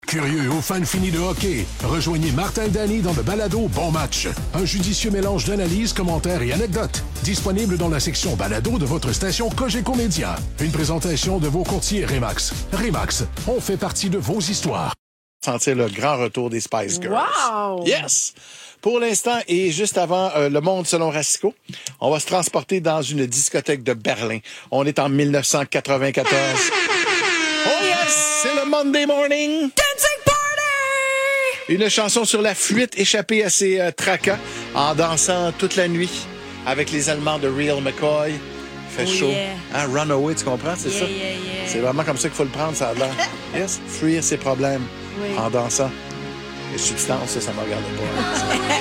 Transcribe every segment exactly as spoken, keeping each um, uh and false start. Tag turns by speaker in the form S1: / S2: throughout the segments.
S1: Curieux ou fan fini de hockey, rejoignez Martin Dany dans le balado Bon Match. Un judicieux mélange d'analyses, commentaires et anecdotes. Disponible dans la section balado de votre station Cogeco Média. Une présentation de vos courtiers Remax. Remax, on fait partie de vos histoires.
S2: Sentir le grand retour des Spice Girls.
S3: Wow!
S2: Yes! Pour l'instant, et juste avant euh, Le Monde selon Racicot, on va se transporter dans une discothèque de Berlin. On est en dix-neuf cent quatre-vingt-quatorze. Oh yes! C'est le Monday morning!
S3: Dancing party!
S2: Une chanson sur la fuite échappée à ses euh, tracas en dansant toute la nuit avec les Allemands de Real McCoy. Il fait
S3: Oh
S2: chaud.
S3: yeah.
S2: Hein, Runaway, tu comprends? C'est
S3: Yeah,
S2: ça?
S3: yeah, yeah.
S2: C'est vraiment comme ça qu'il faut le prendre, ça a l'air. Yes? Fuir ses problèmes
S3: Oui.
S2: en dansant. Les substances, ça, ça me regarde pas.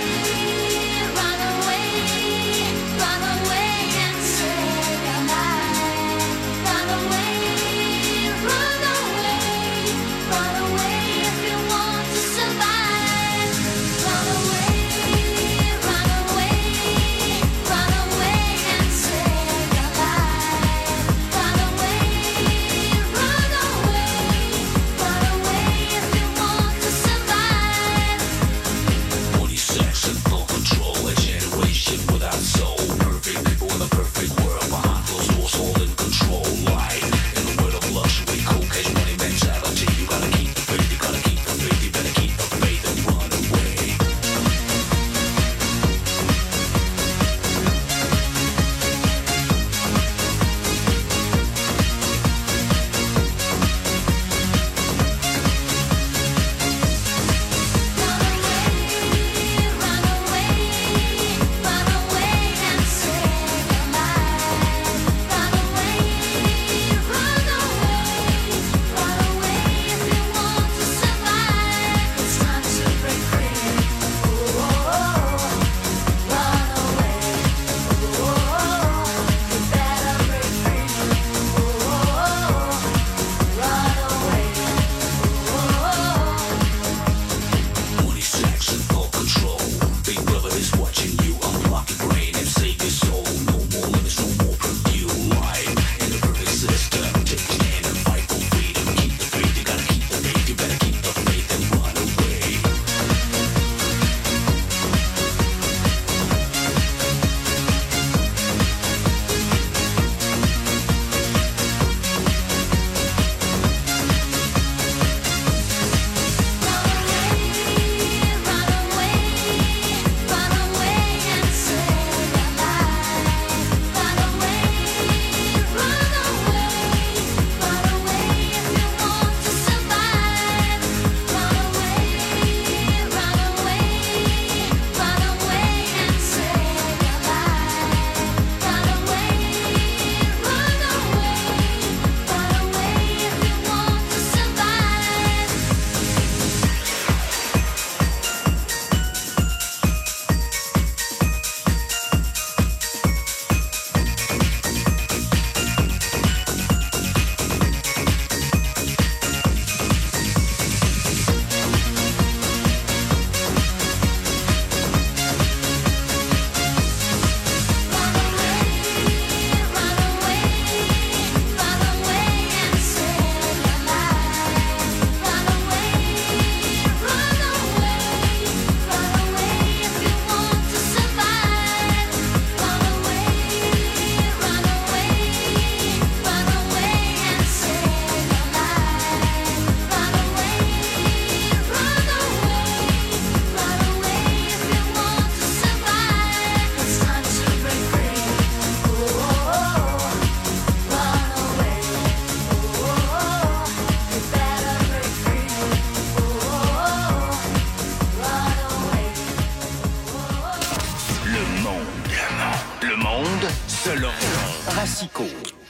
S4: selon Racicot.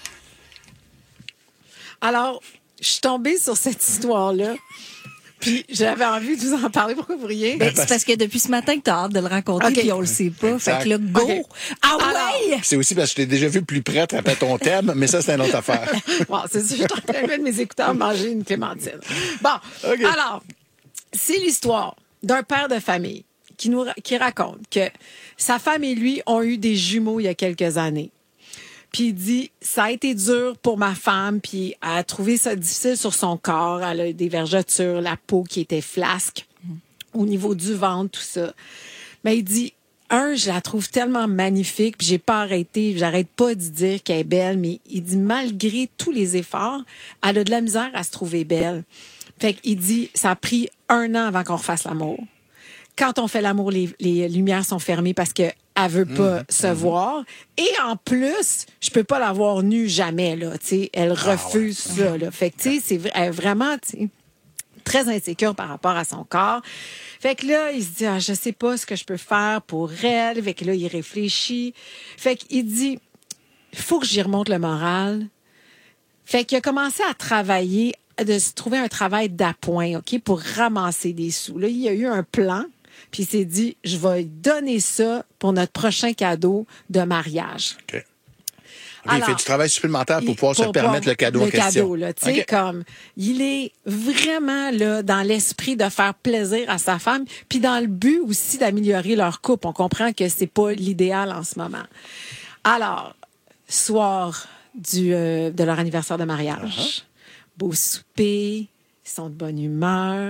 S3: Alors, je suis tombée sur cette histoire-là. Puis j'avais envie de vous en parler. Pourquoi vous riez?
S5: Ben, c'est parce que depuis ce matin que tu as hâte de le rencontrer,
S3: Okay.
S5: puis on le sait pas.
S2: Exact.
S5: Fait que là, go!
S3: Okay.
S5: Ah
S3: Alors,
S5: ouais!
S2: C'est aussi parce que je t'ai déjà vu plus près, tu rappelles ton thème, mais ça, c'est une autre affaire.
S3: Bon, c'est ça, je suis en train de mettre mes écouteurs manger une clémentine. Bon,
S2: OK.
S3: alors, c'est l'histoire d'un père de famille qui, nous, qui raconte que sa femme et lui ont eu des jumeaux il y a quelques années. Puis il dit, ça a été dur pour ma femme, puis elle a trouvé ça difficile sur son corps. Elle a des vergetures, la peau qui était flasque au niveau du ventre, tout ça. Mais il dit, un, je la trouve tellement magnifique, puis j'ai pas arrêté, j'arrête pas de dire qu'elle est belle, mais il dit, malgré tous les efforts, elle a de la misère à se trouver belle. Fait qu'il dit, ça a pris un an avant qu'on refasse l'amour. Quand on fait l'amour, les, les lumières sont fermées parce que elle veut pas mmh, se mmh. voir. Et en plus, je peux pas la voir nue jamais, là, tu sais. Elle refuse ah ouais. ça, là. Fait que, tu sais, c'est v- vraiment, tu sais, très insécure par rapport à son corps. Fait que là, il se dit, ah, je sais pas ce que je peux faire pour elle. Fait que là, il réfléchit. Fait qu'il dit, il faut que j'y remonte le moral. Fait qu'il a commencé à travailler, de se trouver un travail d'appoint, OK, pour ramasser des sous. Là, il y a eu un plan. Puis il s'est dit, je vais donner ça pour notre prochain cadeau de mariage.
S2: OK. Okay, alors, il fait du travail supplémentaire pour pouvoir
S3: pour,
S2: se permettre
S3: pour,
S2: le cadeau
S3: le
S2: en question.
S3: Cadeau, là, tu sais, okay. Comme, il est vraiment là dans l'esprit de faire plaisir à sa femme, puis dans le but aussi d'améliorer leur couple. On comprend que c'est pas l'idéal en ce moment. Alors, soir du, euh, de leur anniversaire de mariage, uh-huh. beau souper, ils sont de bonne humeur.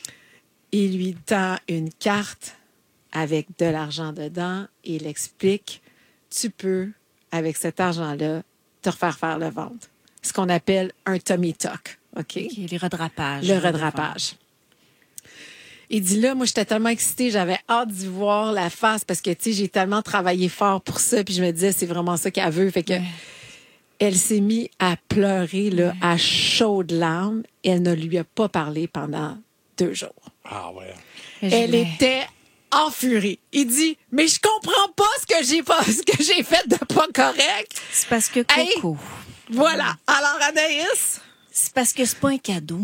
S3: Il lui tend une carte avec de l'argent dedans et il explique, tu peux, avec cet argent-là, te refaire faire le ventre. Ce qu'on appelle un tummy tuck. OK?
S5: Okay, les redrapages.
S3: Le redrapage. Il dit là, moi, j'étais tellement excitée, j'avais hâte d'y voir la face parce que, tu sais, j'ai tellement travaillé fort pour ça, puis je me disais, c'est vraiment ça qu'elle veut. Fait que, ouais. Elle s'est mise à pleurer, là, ouais. à chaudes larmes. Elle ne lui a pas parlé pendant deux jours.
S2: Ah ouais.
S3: Elle était en furie. Il dit, mais je comprends pas ce que j'ai pas, ce que j'ai fait de pas correct.
S5: C'est parce que Coco.
S3: Hey, voilà. Alors Anaïs,
S5: c'est parce que c'est pas un cadeau.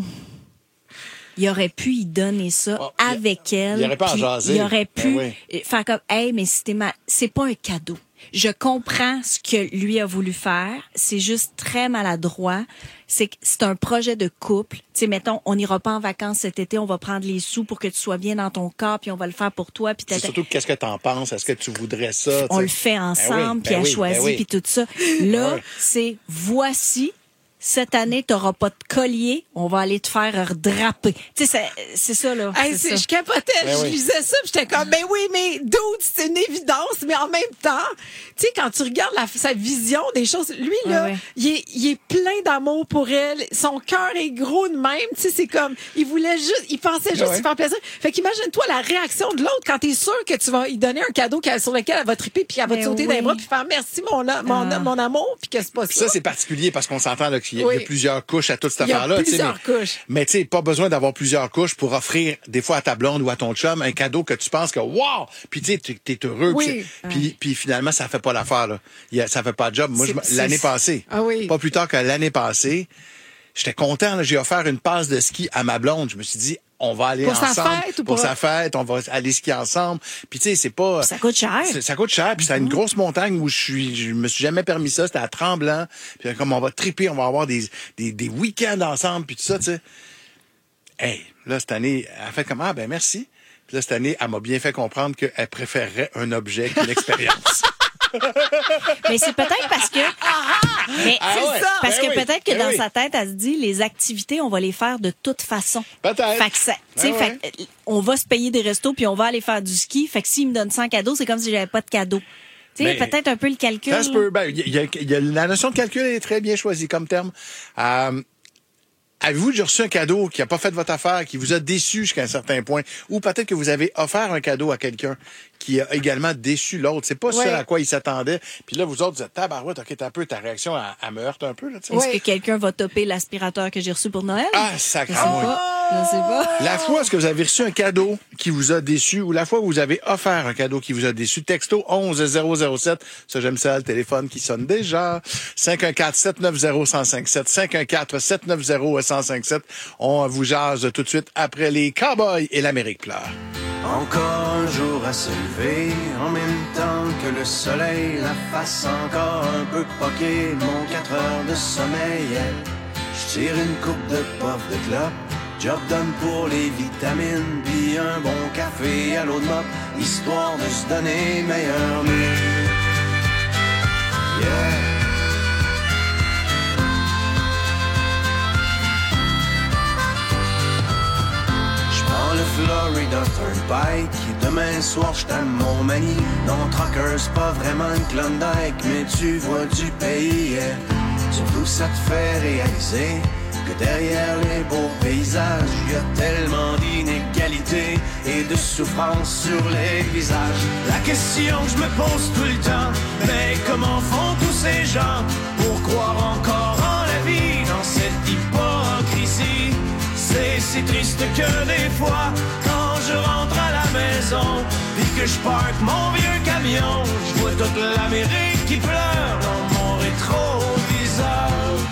S5: Il aurait pu y donner ça oh, avec
S2: il,
S5: elle.
S2: Il aurait pas en jaser.
S5: Il aurait pu
S2: ben oui.
S5: faire comme, hey, mais c'était ma... c'est pas un cadeau. Je comprends ce que lui a voulu faire. C'est juste très maladroit. C'est que c'est un projet de couple. Tu sais, mettons, on n'ira pas en vacances cet été, on va prendre les sous pour que tu sois bien dans ton corps, puis on va le faire pour toi. Puis
S2: c'est surtout, qu'est-ce que t'en penses? Est-ce que tu voudrais ça?
S5: On t'sais? Le fait ensemble, ben oui, ben puis elle oui, choisit, ben oui. Puis tout ça. Là, ben oui. C'est voici. Cette année, t'auras pas de collier, on va aller te faire redraper. Tu sais, c'est, c'est ça, là.
S3: Hey,
S5: c'est
S3: c'est,
S5: ça.
S3: Je capotais,
S2: ben
S3: je
S2: oui.
S3: lisais ça, puis j'étais comme, ben oui, mais dude, c'est une évidence, mais en même temps, tu sais, quand tu regardes la, sa vision des choses, lui, là, ouais, ouais. Il, est, il est plein d'amour pour elle, son cœur est gros de même, tu sais, c'est comme, il voulait juste, il pensait juste ouais. y faire plaisir. Fait qu'imagine-toi la réaction de l'autre quand t'es sûr que tu vas lui donner un cadeau sur lequel elle va triper, puis elle va te sauter oui. dans les bras, puis faire merci, mon, mon, ah. mon amour, puis que c'est pas
S2: ça.
S3: ça.
S2: Ça, c'est particulier parce qu'on s'entend là, qu'il y a,
S3: oui.
S2: il y a plusieurs couches à toute cette
S3: il y a
S2: affaire-là.
S3: Plusieurs
S2: mais,
S3: couches.
S2: Mais tu sais, pas besoin d'avoir plusieurs couches pour offrir des fois à ta blonde ou à ton chum un cadeau que tu penses que wow, puis tu sais, t'es heureux.
S3: Oui.
S2: Puis puis finalement ça fait pas l'affaire là. Il y a, ça fait pas de job. Moi, je, l'année passée,
S3: ah oui.
S2: pas plus tard que l'année passée, j'étais content. Là, j'ai offert une passe de ski à ma blonde. Je me suis dit, on va aller
S3: pour
S2: ensemble
S3: sa fête, ou
S2: pour,
S3: pour
S2: sa fête, on va aller skier ensemble. Puis tu sais, c'est pas
S5: ça coûte cher.
S2: Ça coûte cher, puis c'est une grosse montagne où je suis je me suis jamais permis ça, c'était à Tremblant. Puis comme on va triper, on va avoir des des des week-ends ensemble puis tout ça, tu sais. Hey, là cette année, elle a fait comme ah ben merci. Puis là cette année, elle m'a bien fait comprendre qu'elle préférerait un objet qu'une expérience.
S5: Mais c'est peut-être parce que mais
S2: ah
S5: c'est
S2: ouais,
S5: ça parce
S2: ben
S5: que
S2: oui,
S5: peut-être que
S2: ben
S5: dans
S2: oui.
S5: sa tête elle se dit les activités on va les faire de toute façon.
S2: Peut-être.
S5: Fait que ça, tu sais,
S2: ben
S5: fait ouais. on va se payer des restos puis on va aller faire du ski. Fait que s'il me donne cent cadeaux, c'est comme si j'avais pas de cadeaux. Tu sais, peut-être un peu le calcul.
S2: Ça se peut. Ben, il y a, il y a, la notion de calcul est très bien choisie comme terme. Euh, Avez-vous déjà reçu un cadeau qui n'a pas fait votre affaire, qui vous a déçu jusqu'à un certain point? Ou peut-être que vous avez offert un cadeau à quelqu'un qui a également déçu l'autre. C'est pas
S3: ouais.
S2: ça à quoi il s'attendait. Puis là, vous autres, vous êtes tabarouette, OK, t'as un peu ta réaction, à, à me heurte un peu. Là,
S5: Est-ce ouais. que quelqu'un va topper l'aspirateur que j'ai reçu pour Noël?
S2: Ah, sacrément.
S5: Je sais pas.
S2: La fois est-ce que vous avez reçu un cadeau qui vous a déçu ou la fois où vous avez offert un cadeau qui vous a déçu, texto onze zéro zéro sept. Ça, j'aime ça, le téléphone qui sonne déjà. cinq un quatre sept neuf zéro un zéro cinq sept. cinq un quatre sept neuf zéro un zéro cinq sept. On vous jase tout de suite après les Cowboys et l'Amérique pleure.
S4: Encore un jour à se lever, en même temps que le soleil, la face encore un peu poquée, mon quatre heures de sommeil. Je tire une coupe de puff de clope, job done pour les vitamines, puis un bon café à l'eau de mop, histoire de se donner meilleur mieux. Yeah. de Florida Turnpike. Demain soir, je t'aime mon mani. Non, trucker, c'est pas vraiment une Klondike, mais tu vois du pays, yeah. Surtout ça te fait réaliser que derrière les beaux paysages, il y a tellement d'inégalités et de souffrance sur les visages. La question que je me pose tout le temps, mais comment font tous ces gens pour croire encore en la vie dans cette hypocrisie? C'est si triste que des fois, quand je rentre à la maison, puis que je parque mon vieux camion, je vois toute l'Amérique qui pleure dans mon rétroviseur.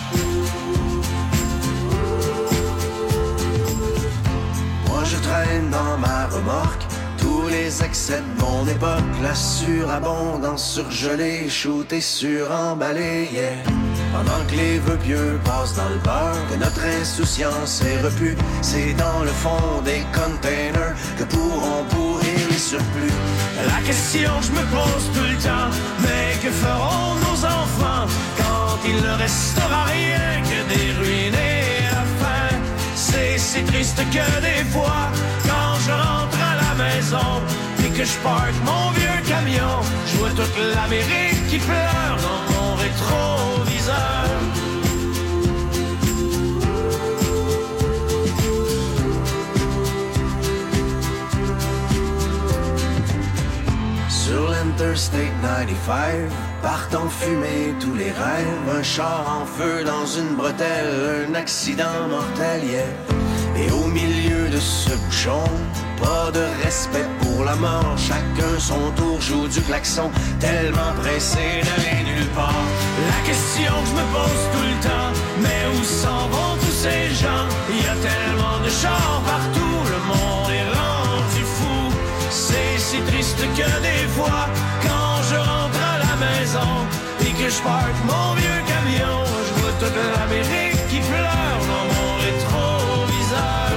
S4: Je traîne dans ma remorque tous les excès de mon époque, la surabondance surgelée, shootée, suremballée, yeah. Pendant que les vœux pieux passent dans le beurre, que notre insouciance est repue, c'est dans le fond des containers que pourront pourrir les surplus. La question que je me pose tout le temps, mais que feront nos enfants quand il ne restera rien que des ruines et la faim? C'est si triste que des fois, quand je rentre à la maison et que je parque mon vieux camion, je vois toute l'Amérique qui pleure dans mon rétroviseur. Sur l'Interstate quatre-vingt-quinze, partent en fumée tous les rêves. Un char en feu dans une bretelle, un accident mortel, yeah. Et au milieu de ce bouchon, pas de respect pour la mort. Chacun son tour joue du klaxon, tellement pressé d'aller nulle part. La question que je me pose tout le temps, mais où s'en vont tous ces gens? Il y a tellement de chars partout, le monde est rendu fou. C'est si triste que des fois, quand je rentre à la maison et que je parque mon vieux camion, je vois toute l'Amérique qui pleure dans mon rétroviseur.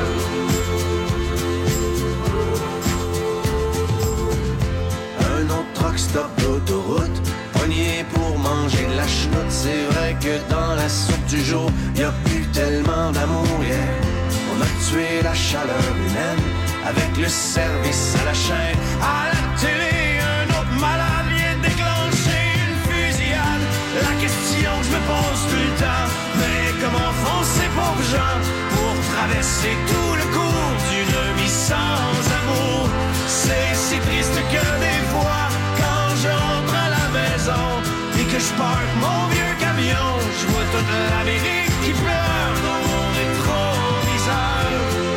S4: Un autre truck stop d'autoroute, pogné pour manger de la chenoute. C'est vrai que dans la soupe du jour, y a plus tellement d'amour, yeah. On a tué la chaleur humaine avec le service à la chaîne. À la télé, un autre malade vient déclencher une fusillade. La question que je me pose tout le temps, mais comment font ces pauvres gens pour traverser tout le cours d'une vie sans amour? C'est si triste que des fois, quand je rentre à la maison et que je parque mon vieux camion, je vois toute l'Amérique qui pleure dans mon rétroviseur.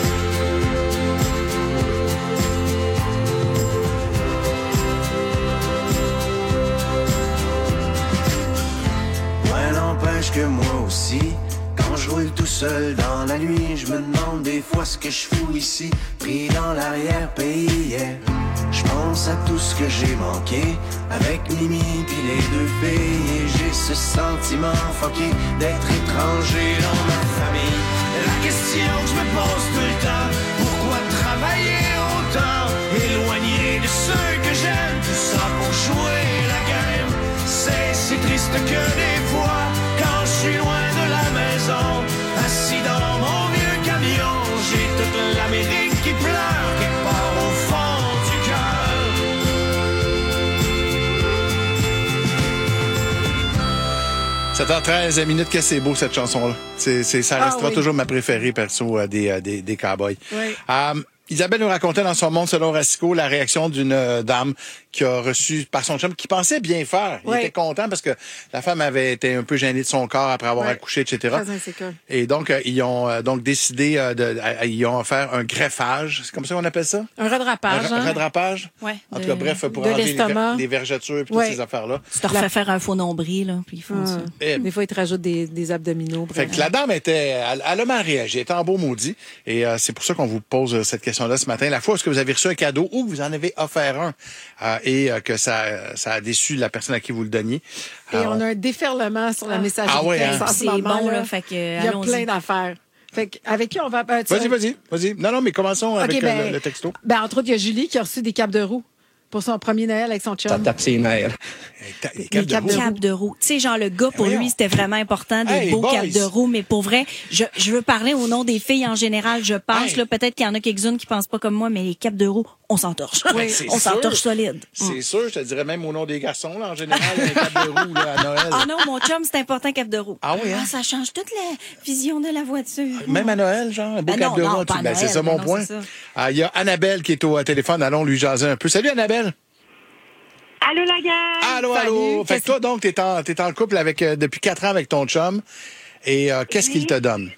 S4: N'empêche que moi aussi, quand je roule tout seul dans la nuit, je me demande des fois ce que je fous ici, pris dans l'arrière-pays, yeah. Je pense à tout ce que j'ai manqué avec Mimi pis les deux filles, et j'ai ce sentiment fucké d'être étranger dans ma famille. La question que je me pose tout le temps, pourquoi travailler autant, éloigné de ceux que j'aime, tout ça pour jouer la game? C'est si triste que des fois, quand je suis loin de la maison, assis dans mon vieux camion, j'ai toute l'Amérique qui pleure quelque part au fond du cœur.
S2: sept heures treize minutes, que c'est beau cette chanson-là. C'est, c'est, ça restera ah, oui. toujours ma préférée, perso, des, euh, des, des cowboys.
S3: Oui.
S2: Um, Isabelle nous racontait dans son monde selon Racicot la réaction d'une euh, dame qui a reçu par son chum, qui pensait bien faire. Il oui. était content parce que la femme avait été un peu gênée de son corps après avoir oui. accouché, et cetera.
S3: Très insécure.
S2: Et donc, euh, ils ont euh, donc décidé euh, de, euh, ils ont offert un greffage. C'est comme ça qu'on appelle ça?
S3: Un redrapage.
S2: Un, un redrapage?
S5: Oui.
S2: En tout cas, bref, pour
S3: de
S2: enlever
S3: l'estomac.
S2: les, les vergetures et toutes
S3: oui.
S2: ces affaires-là.
S5: Tu te refais la... faire un faux nombril, là, puis ils font ah. ça.
S2: Et...
S3: Des fois, ils te rajoutent des, des abdominaux.
S2: Fait que la dame était, elle, elle a mal réagi, elle était en beau maudit. Et euh, c'est pour ça qu'on vous pose cette question-là ce matin. La fois où est-ce que vous avez reçu un cadeau ou que vous en avez offert un euh, et euh, que ça, ça a déçu la personne à qui vous le donniez.
S3: Et Alors, on a un déferlement sur la ah. messagerie.
S2: Ah ouais, hein?
S5: C'est bon, là. Fait que,
S3: il y a plein d'affaires. Fait que, avec qui on va... Ben,
S2: vas-y, vas-y, vas-y. Non, non, mais commençons okay, avec
S3: ben,
S2: le, le texto.
S3: Ben, entre autres, il y a Julie qui a reçu des capes de roue. pour son premier Noël avec son chum?
S6: Ça tape ses nerfs.
S2: Les
S3: Les
S2: capes de
S3: capes
S2: roue.
S3: de
S5: Cap de roue. Tu sais, genre, le gars, pour
S2: voyons.
S5: lui, c'était vraiment important, des
S2: Hey,
S5: beaux
S2: boys.
S5: capes de roue. Mais pour vrai, je, je veux parler au nom des filles en général. Je pense,
S2: Hey.
S5: là, peut-être qu'il y en a quelques-unes qui pensent pas comme moi, mais les capes de roue, on s'entorche.
S2: Ben, c'est
S5: on
S2: sûr.
S5: s'entorche solide.
S2: C'est sûr, je te dirais même au nom des garçons, là, en général, les capes de roue là, à Noël.
S5: Ah non, mon chum, c'est important, cap de roue.
S2: Ah oui, hein?
S5: Ah, ça change toute la vision de la voiture.
S2: Même à Noël, genre, un beau
S5: Ben
S2: cap
S5: non,
S2: de
S5: non,
S2: roue.
S5: pas
S2: tu-
S5: à
S2: ben, c'est
S5: Noël,
S2: ça mon
S5: ben non,
S2: point.
S5: c'est ça.
S2: Ah, il y a Annabelle qui est au téléphone. Allons lui jaser un peu. Salut, Annabelle.
S7: Allô, la gang!
S2: Allô,
S3: Salut,
S2: allô. Fait
S3: qu'est-ce
S2: que toi, donc, t'es en, t'es en couple avec, euh, depuis quatre ans avec ton chum. Et euh, qu'est-ce qu'il te donne?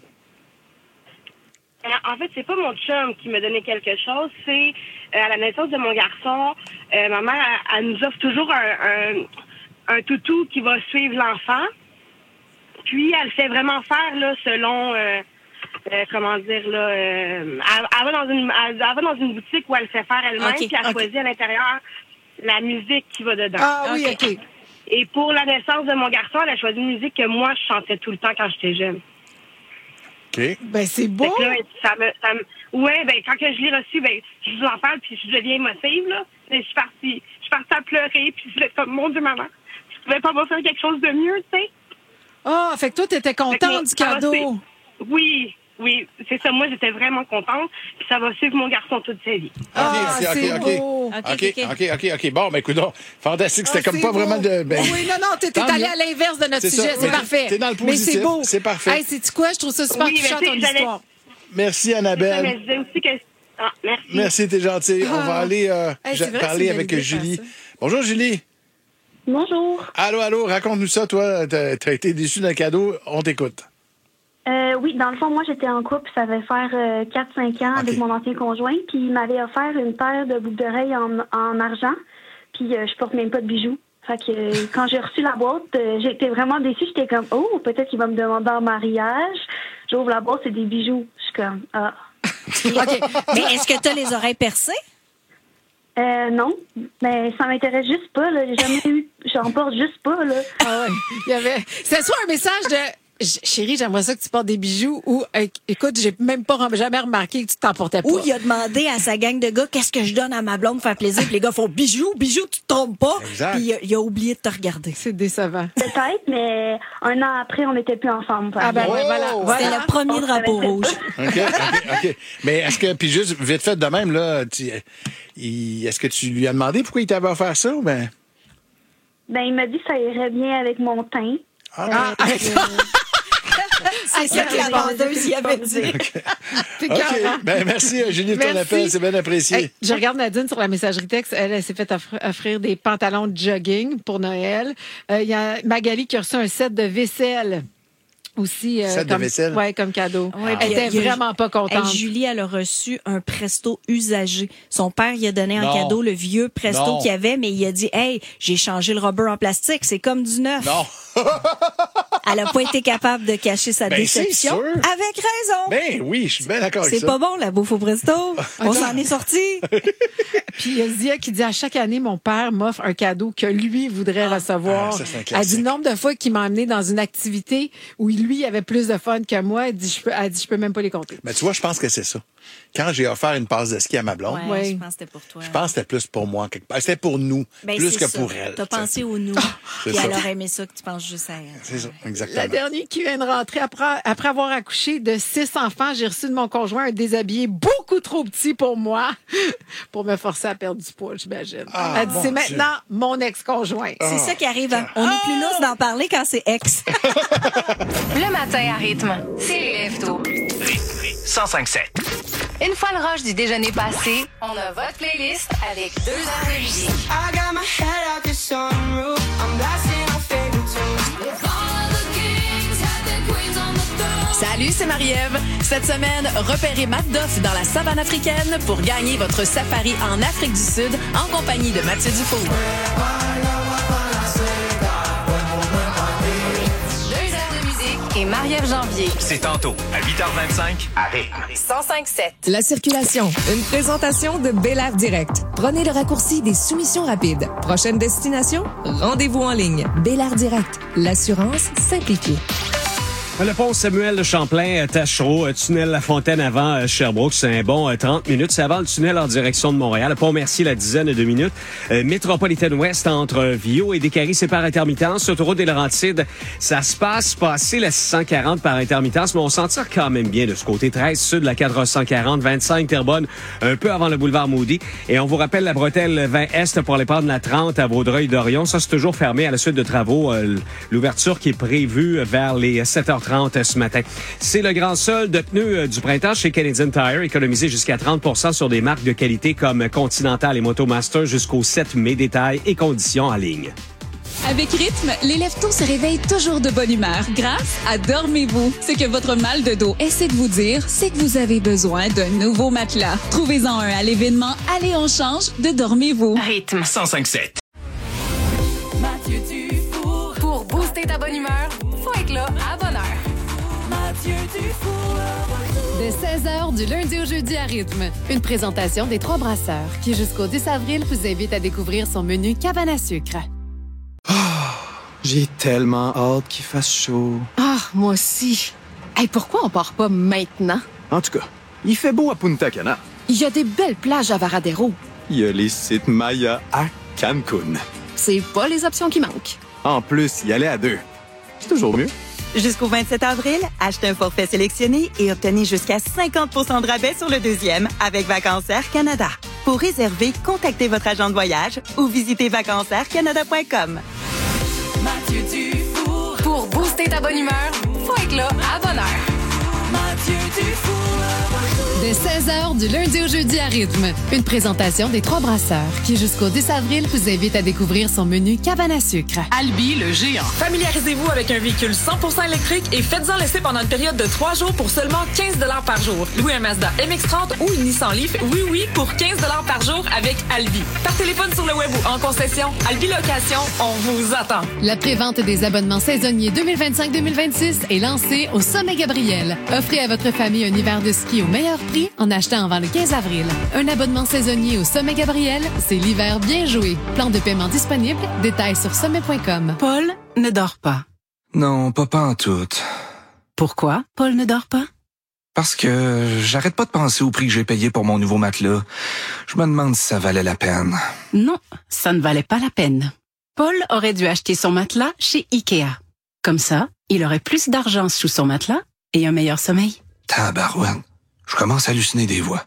S7: En fait, c'est pas mon chum qui me donnait quelque chose, c'est euh, à la naissance de mon garçon, euh, ma mère, elle, elle nous offre toujours un, un, un toutou qui va suivre l'enfant. Puis, elle fait vraiment faire, là, selon, euh, euh, comment dire, là, euh, elle, elle va dans une, elle, elle va dans une boutique où elle fait faire elle-même,
S5: Ok,
S7: puis elle
S5: ok.
S7: choisit à l'intérieur la musique qui va dedans.
S3: Ah oui,
S5: OK.
S3: OK.
S7: Et pour la naissance de mon garçon, elle a choisi une musique que moi, je chantais tout le temps quand j'étais jeune.
S2: OK.
S3: Ben, c'est
S7: Fait
S3: beau.
S7: que là, ça me, ça me, ouais, ben, quand que je l'ai reçu, ben, je vous en parle, puis je deviens émotive, là. Mais je suis partie, je suis partie à pleurer, puis je suis comme, mon Dieu, maman, tu pouvais pas me faire quelque chose de mieux, tu sais?
S3: Ah, fait que toi, t'étais
S7: Fait que
S3: contente
S7: mon-
S3: du
S7: ça va
S3: cadeau.
S7: suivre- Oui, oui, c'est ça. Moi, j'étais vraiment contente, puis ça va suivre mon garçon toute sa vie.
S3: Ah,
S2: OK,
S3: c'est
S2: OK,
S3: beau.
S2: OK.
S5: OK,
S2: OK, OK, OK, OK. Bon, ben, écoute, donc, fantastique. C'était
S3: Ah,
S2: comme
S3: c'est
S2: pas
S3: beau.
S2: vraiment de. Ben,
S3: Oui, non, non, t'es t'es
S2: tant
S3: allé
S2: mieux.
S3: à l'inverse de notre
S2: C'est ça.
S3: sujet. C'est
S2: Mais
S3: parfait.
S2: t'es dans le
S3: Mais c'est
S2: positif.
S3: beau.
S2: C'est parfait.
S3: Hey, sais-tu quoi? Je trouve ça super
S7: Oui, mais
S3: touchant,
S7: tu sais,
S3: ton
S7: j'allais-
S3: histoire.
S2: Merci,
S7: Mais
S2: Annabelle.
S7: je disais aussi que... Ah, merci.
S2: Merci, t'es gentil. On va
S3: Ah.
S2: aller euh,
S3: Hey,
S2: ja-
S3: c'est vrai,
S2: parler
S3: c'est une
S2: avec
S3: belle idée de
S2: Julie.
S3: faire ça.
S2: Bonjour, Julie.
S7: Bonjour.
S2: Allô, allô. Raconte-nous ça, toi. T'as t'as été déçu d'un cadeau. On t'écoute.
S8: Euh, oui, dans le fond, moi, j'étais en couple. Ça va faire euh, quatre cinq ans
S2: Ok.
S8: avec mon ancien conjoint. Puis il m'avait offert une paire de boucles d'oreilles en, en argent. Puis euh, je porte même pas de bijoux. Fait que euh, quand j'ai reçu la boîte, euh, j'ai été vraiment déçue. J'étais comme, oh, peut-être qu'il va me demander en mariage. J'ouvre la boîte, c'est des bijoux. Je suis comme, ah.
S5: OK. Mais est-ce que tu as les oreilles percées?
S8: Euh, non, mais ça m'intéresse juste pas. Là. J'ai jamais eu. J'en porte juste pas. Là.
S3: Ah ouais. Il y avait. C'est soit un message de J- chérie, j'aimerais ça que tu portes des bijoux ou euh, écoute, j'ai même pas rem- jamais remarqué que tu t'en portais pas.
S5: Ou il a demandé à sa gang de gars qu'est-ce que je donne à ma blonde pour faire plaisir. Puis les gars font bijoux, bijoux, tu te trompes pas.
S2: Exact.
S5: Puis il a, il a oublié de te regarder.
S3: C'est décevant.
S8: Peut-être, mais un an après, on n'était plus ensemble.
S3: Ah ben
S2: Oh!
S3: ouais, voilà.
S5: C'était
S3: voilà.
S5: le premier
S8: On
S5: drapeau
S8: savait
S5: rouge.
S2: OK, OK, OK. Mais est-ce que, puis juste vite fait de même, là, tu- il- est-ce que tu lui as demandé pourquoi il t'avait offert ça ou ben?
S8: Ben, il m'a dit que ça irait bien avec mon teint.
S2: Ah,
S3: Ah,
S5: C'est ça que la vendeuse y avait dit.
S3: t'es
S2: OK.
S3: carré.
S2: Ben, merci, euh, Julie, de ton
S3: Merci.
S2: appel. C'est bien apprécié.
S3: Hey, je regarde Nadine sur la messagerie texte. Elle, elle s'est fait offrir, offrir des pantalons de jogging pour Noël. Euh, Il y a Magali qui a reçu un set de vaisselle aussi. euh,
S2: Set de
S3: comme,
S2: vaisselle?
S3: Ouais, comme cadeau.
S5: Ouais,
S3: Elle
S5: puis
S3: était
S5: il y a-
S3: vraiment pas contente.
S5: Hey, Julie, elle a reçu un Presto usagé. Son père lui a donné en
S2: Non.
S5: cadeau le vieux Presto
S2: Non.
S5: qu'il avait, mais il a dit, hey, j'ai changé le rubber en plastique, c'est comme du neuf.
S2: Non.
S5: Elle a pas été capable de cacher sa
S2: Ben,
S5: déception.
S2: c'est sûr.
S5: Avec raison.
S2: Ben oui, je suis bien d'accord avec ça.
S5: C'est pas bon, la bouffe au Presto. On s'en est sorti.
S3: Puis il y a Zia qui dit à chaque année, mon père m'offre un cadeau que lui voudrait recevoir.
S2: Ah, ça, c'est un
S3: Elle
S2: classique.
S3: dit le nombre de fois qu'il m'a emmené dans une activité où lui avait plus de fun que moi. Elle dit, je peux, elle dit, je peux même pas les compter.
S2: Mais tu vois, je pense que c'est ça. Quand j'ai offert une passe de ski à ma blonde,
S3: Ouais.
S5: je pense que c'était pour toi.
S2: je pense que c'était plus pour moi. quelque part. C'était pour nous,
S5: Ben,
S2: plus
S5: c'est
S2: que
S5: ça.
S2: pour elle.
S5: T'as
S2: tu sais.
S5: pensé au nous.
S2: C'est
S5: Puis
S2: ça.
S5: elle aurait aimé ça que tu penses juste à elle.
S2: C'est ça, exactement.
S3: La dernière qui vient de rentrer après, après avoir accouché de six enfants, j'ai reçu de mon conjoint un déshabillé beaucoup trop petit pour moi, pour me forcer à perdre du poids, j'imagine.
S2: Ah,
S3: Elle dit,
S2: mon
S3: c'est
S2: Dieu.
S3: maintenant mon ex-conjoint.
S5: C'est ça qui arrive. hein. On est plus lousse d'en parler quand c'est ex.
S9: Le matin à rythme, c'est les lève-tôt.
S10: cent cinq sept.
S9: Une fois le rush du déjeuner passé, on a votre playlist avec deux heures de musique.
S4: I got my head out the sunroof. I'm blasting our favorite tunes.
S11: Salut, c'est Marie-Ève. Cette semaine, repérez Matt Doff dans la savane africaine pour gagner votre safari en Afrique du Sud en compagnie de Mathieu Dufault.
S9: Deux heures de musique et Marie-Ève Janvier.
S10: C'est tantôt à huit heures vingt-cinq à Rythme.
S9: cent cinq sept.
S12: La circulation, une présentation de Belair Direct. Prenez le raccourci des soumissions rapides. Prochaine destination, rendez-vous en ligne. Belair Direct, l'assurance simplifiée.
S6: Le pont Samuel de Champlain, Taschereau, tunnel La Fontaine avant Sherbrooke, c'est un bon trente minutes. C'est avant le tunnel en direction de Montréal. Le pont Mercier, la dizaine de minutes. Euh, Métropolitaine Ouest entre Viau et Décarie, c'est par intermittence. Autoroute des Laurentides, ça se passe passer la six cent quarante par intermittence, mais on s'en tire quand même bien de ce côté. treize sud, la quatre cent quarante, vingt-cinq Terrebonne, un peu avant le boulevard Moody. Et on vous rappelle la bretelle vingt Est pour les ports de la trente à Vaudreuil-Dorion. Ça, c'est toujours fermé à la suite de travaux. Euh, l'ouverture qui est prévue vers les sept heures trente ce matin. C'est le grand solde de pneus du printemps chez Canadian Tire. Économisé jusqu'à trente pour cent sur des marques de qualité comme Continental et Motomaster jusqu'au sept mai. Détails et conditions en ligne.
S13: Avec Rythme, les lève-tôt se réveillent toujours de bonne humeur grâce à Dormez-vous. Ce que votre mal de dos essaie de vous dire, c'est que vous avez besoin d'un nouveau matelas. Trouvez-en un à l'événement Allez, on change de Dormez-vous.
S10: Rythme cent cinq sept.
S9: Mathieu Dufour. Pour booster ta bonne humeur, faut être là à bonne heure. Mathieu Dufour.
S11: De seize heures du lundi au jeudi à Rythme. Une présentation des Trois Brasseurs qui, jusqu'au dix avril, vous invite à découvrir son menu cabane à sucre.
S14: Oh, j'ai tellement hâte qu'il fasse chaud.
S15: Ah, moi aussi. Hey, pourquoi on part pas maintenant?
S14: En tout cas, il fait beau à Punta Cana.
S15: Il y a des belles plages à Varadero.
S14: Il y a les sites Maya à Cancun.
S15: C'est pas les options qui manquent.
S14: En plus, y aller à deux. C'est toujours mieux.
S16: Jusqu'au vingt-sept avril, achetez un forfait sélectionné et obtenez jusqu'à cinquante pour cent de rabais sur le deuxième avec Vacances Air Canada. Pour réserver, contactez votre agent de voyage ou visitez vacances air canada point com.
S9: Mathieu Dufour. Pour booster ta bonne humeur, faut être là à bonne heure. Mathieu Dufour.
S11: De seize heures du lundi au jeudi à Rythme. Une présentation des Trois Brasseurs qui, jusqu'au dix avril, vous invite à découvrir son menu cabane à sucre.
S17: Albi, le géant. Familiarisez-vous avec un véhicule cent pour cent électrique et faites-en laisser pendant une période de trois jours pour seulement quinze dollars par jour. Louez un Mazda M X trente ou une Nissan Leaf, oui, oui, pour quinze dollars par jour avec Albi. Par téléphone, sur le web ou en concession, Albi Location, on vous attend.
S11: La prévente des abonnements saisonniers deux mille vingt-cinq deux mille vingt-six est lancée au Sommet Gabriel. Offrez à votre famille un hiver de ski au meilleur prix en achetant avant le quinze avril. Un abonnement saisonnier au Sommet Gabriel, c'est l'hiver bien joué. Plan de paiement disponible, détails sur sommet point com.
S18: Paul ne dort pas.
S19: Non, pas pantoute.
S18: Pourquoi Paul ne dort pas?
S19: Parce que j'arrête pas de penser au prix que j'ai payé pour mon nouveau matelas. Je me demande si ça valait la peine.
S18: Non, ça ne valait pas la peine. Paul aurait dû acheter son matelas chez Ikea. Comme ça, il aurait plus d'argent sous son matelas et un meilleur sommeil.
S19: Tabarouette. Je commence à halluciner des voix.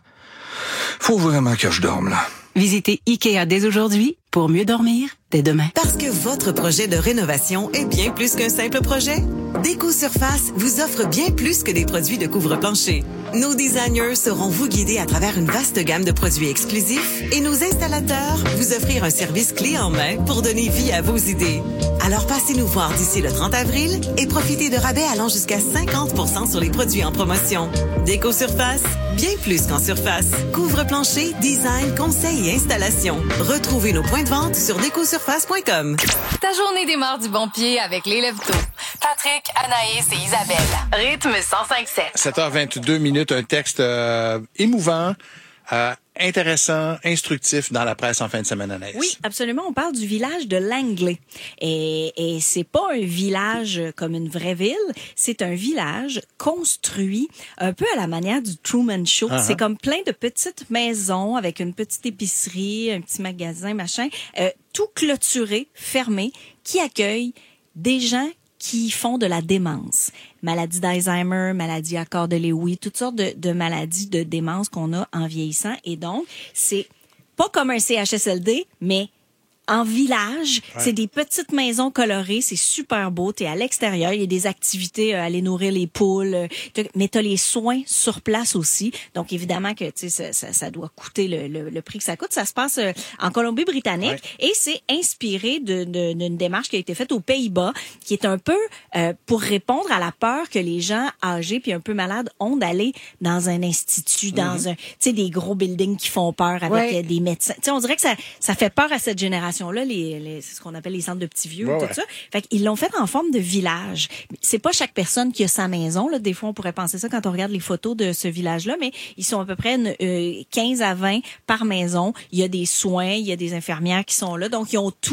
S19: Faut vraiment que je dorme, là.
S18: Visitez Ikea dès aujourd'hui pour mieux dormir dès demain.
S20: Parce que votre projet de rénovation est bien plus qu'un simple projet. Déco Surface vous offre bien plus que des produits de couvre-plancher. Nos designers sauront vous guider à travers une vaste gamme de produits exclusifs et nos installateurs vous offrir un service clé en main pour donner vie à vos idées. Alors passez nous voir d'ici le trente avril et profitez de rabais allant jusqu'à cinquante pour cent sur les produits en promotion. Déco Surface, bien plus qu'en surface. Couvre-plancher, design, conseil et installation. Retrouvez nos points de vente sur déco surface point com.
S9: Ta journée démarre du bon pied avec les lève-tôt. Patrick, Anaïs et Isabelle. Rythme cent cinq sept.
S2: sept heures vingt-deux minutes, un texte euh, émouvant, euh, intéressant, instructif dans la presse en fin de semaine, Anaïs.
S5: Oui, absolument. On parle du village de Langley. Et, et c'est pas un village comme une vraie ville. C'est un village construit un peu à la manière du Truman Show. Uh-huh. C'est comme plein de petites maisons avec une petite épicerie, un petit magasin, machin, euh, tout clôturé, fermé, qui accueille des gens qui font de la démence. Maladie d'Alzheimer, maladie à corps de Lewy, toutes sortes de, de maladies de démence qu'on a en vieillissant. Et donc, c'est pas comme un C H S L D, mais en village. Ouais. C'est des petites maisons colorées, c'est super beau. T'es à l'extérieur, il y a des activités, euh, aller nourrir les poules, euh, mais t'as les soins sur place aussi. Donc évidemment que tu sais ça, ça, ça doit coûter le, le, le prix que ça coûte. Ça se passe euh, en Colombie-Britannique ouais. Et c'est inspiré de, de, d'une démarche qui a été faite aux Pays-Bas, qui est un peu euh, pour répondre à la peur que les gens âgés puis un peu malades ont d'aller dans un institut, dans mm-hmm. un, tu sais, des gros buildings qui font peur avec ouais. des médecins. Tu sais, on dirait que ça, ça fait peur à cette génération. Là, les, les, c'est ce qu'on appelle les centres de petits vieux, ouais, tout ouais. ça. Fait qu'ils l'ont fait en forme de village. C'est pas chaque personne qui a sa maison. Là. Des fois, on pourrait penser ça quand on regarde les photos de ce village-là, mais ils sont à peu près une, euh, quinze à vingt par maison. Il y a des soins, il y a des infirmières qui sont là. Donc, ils ont tout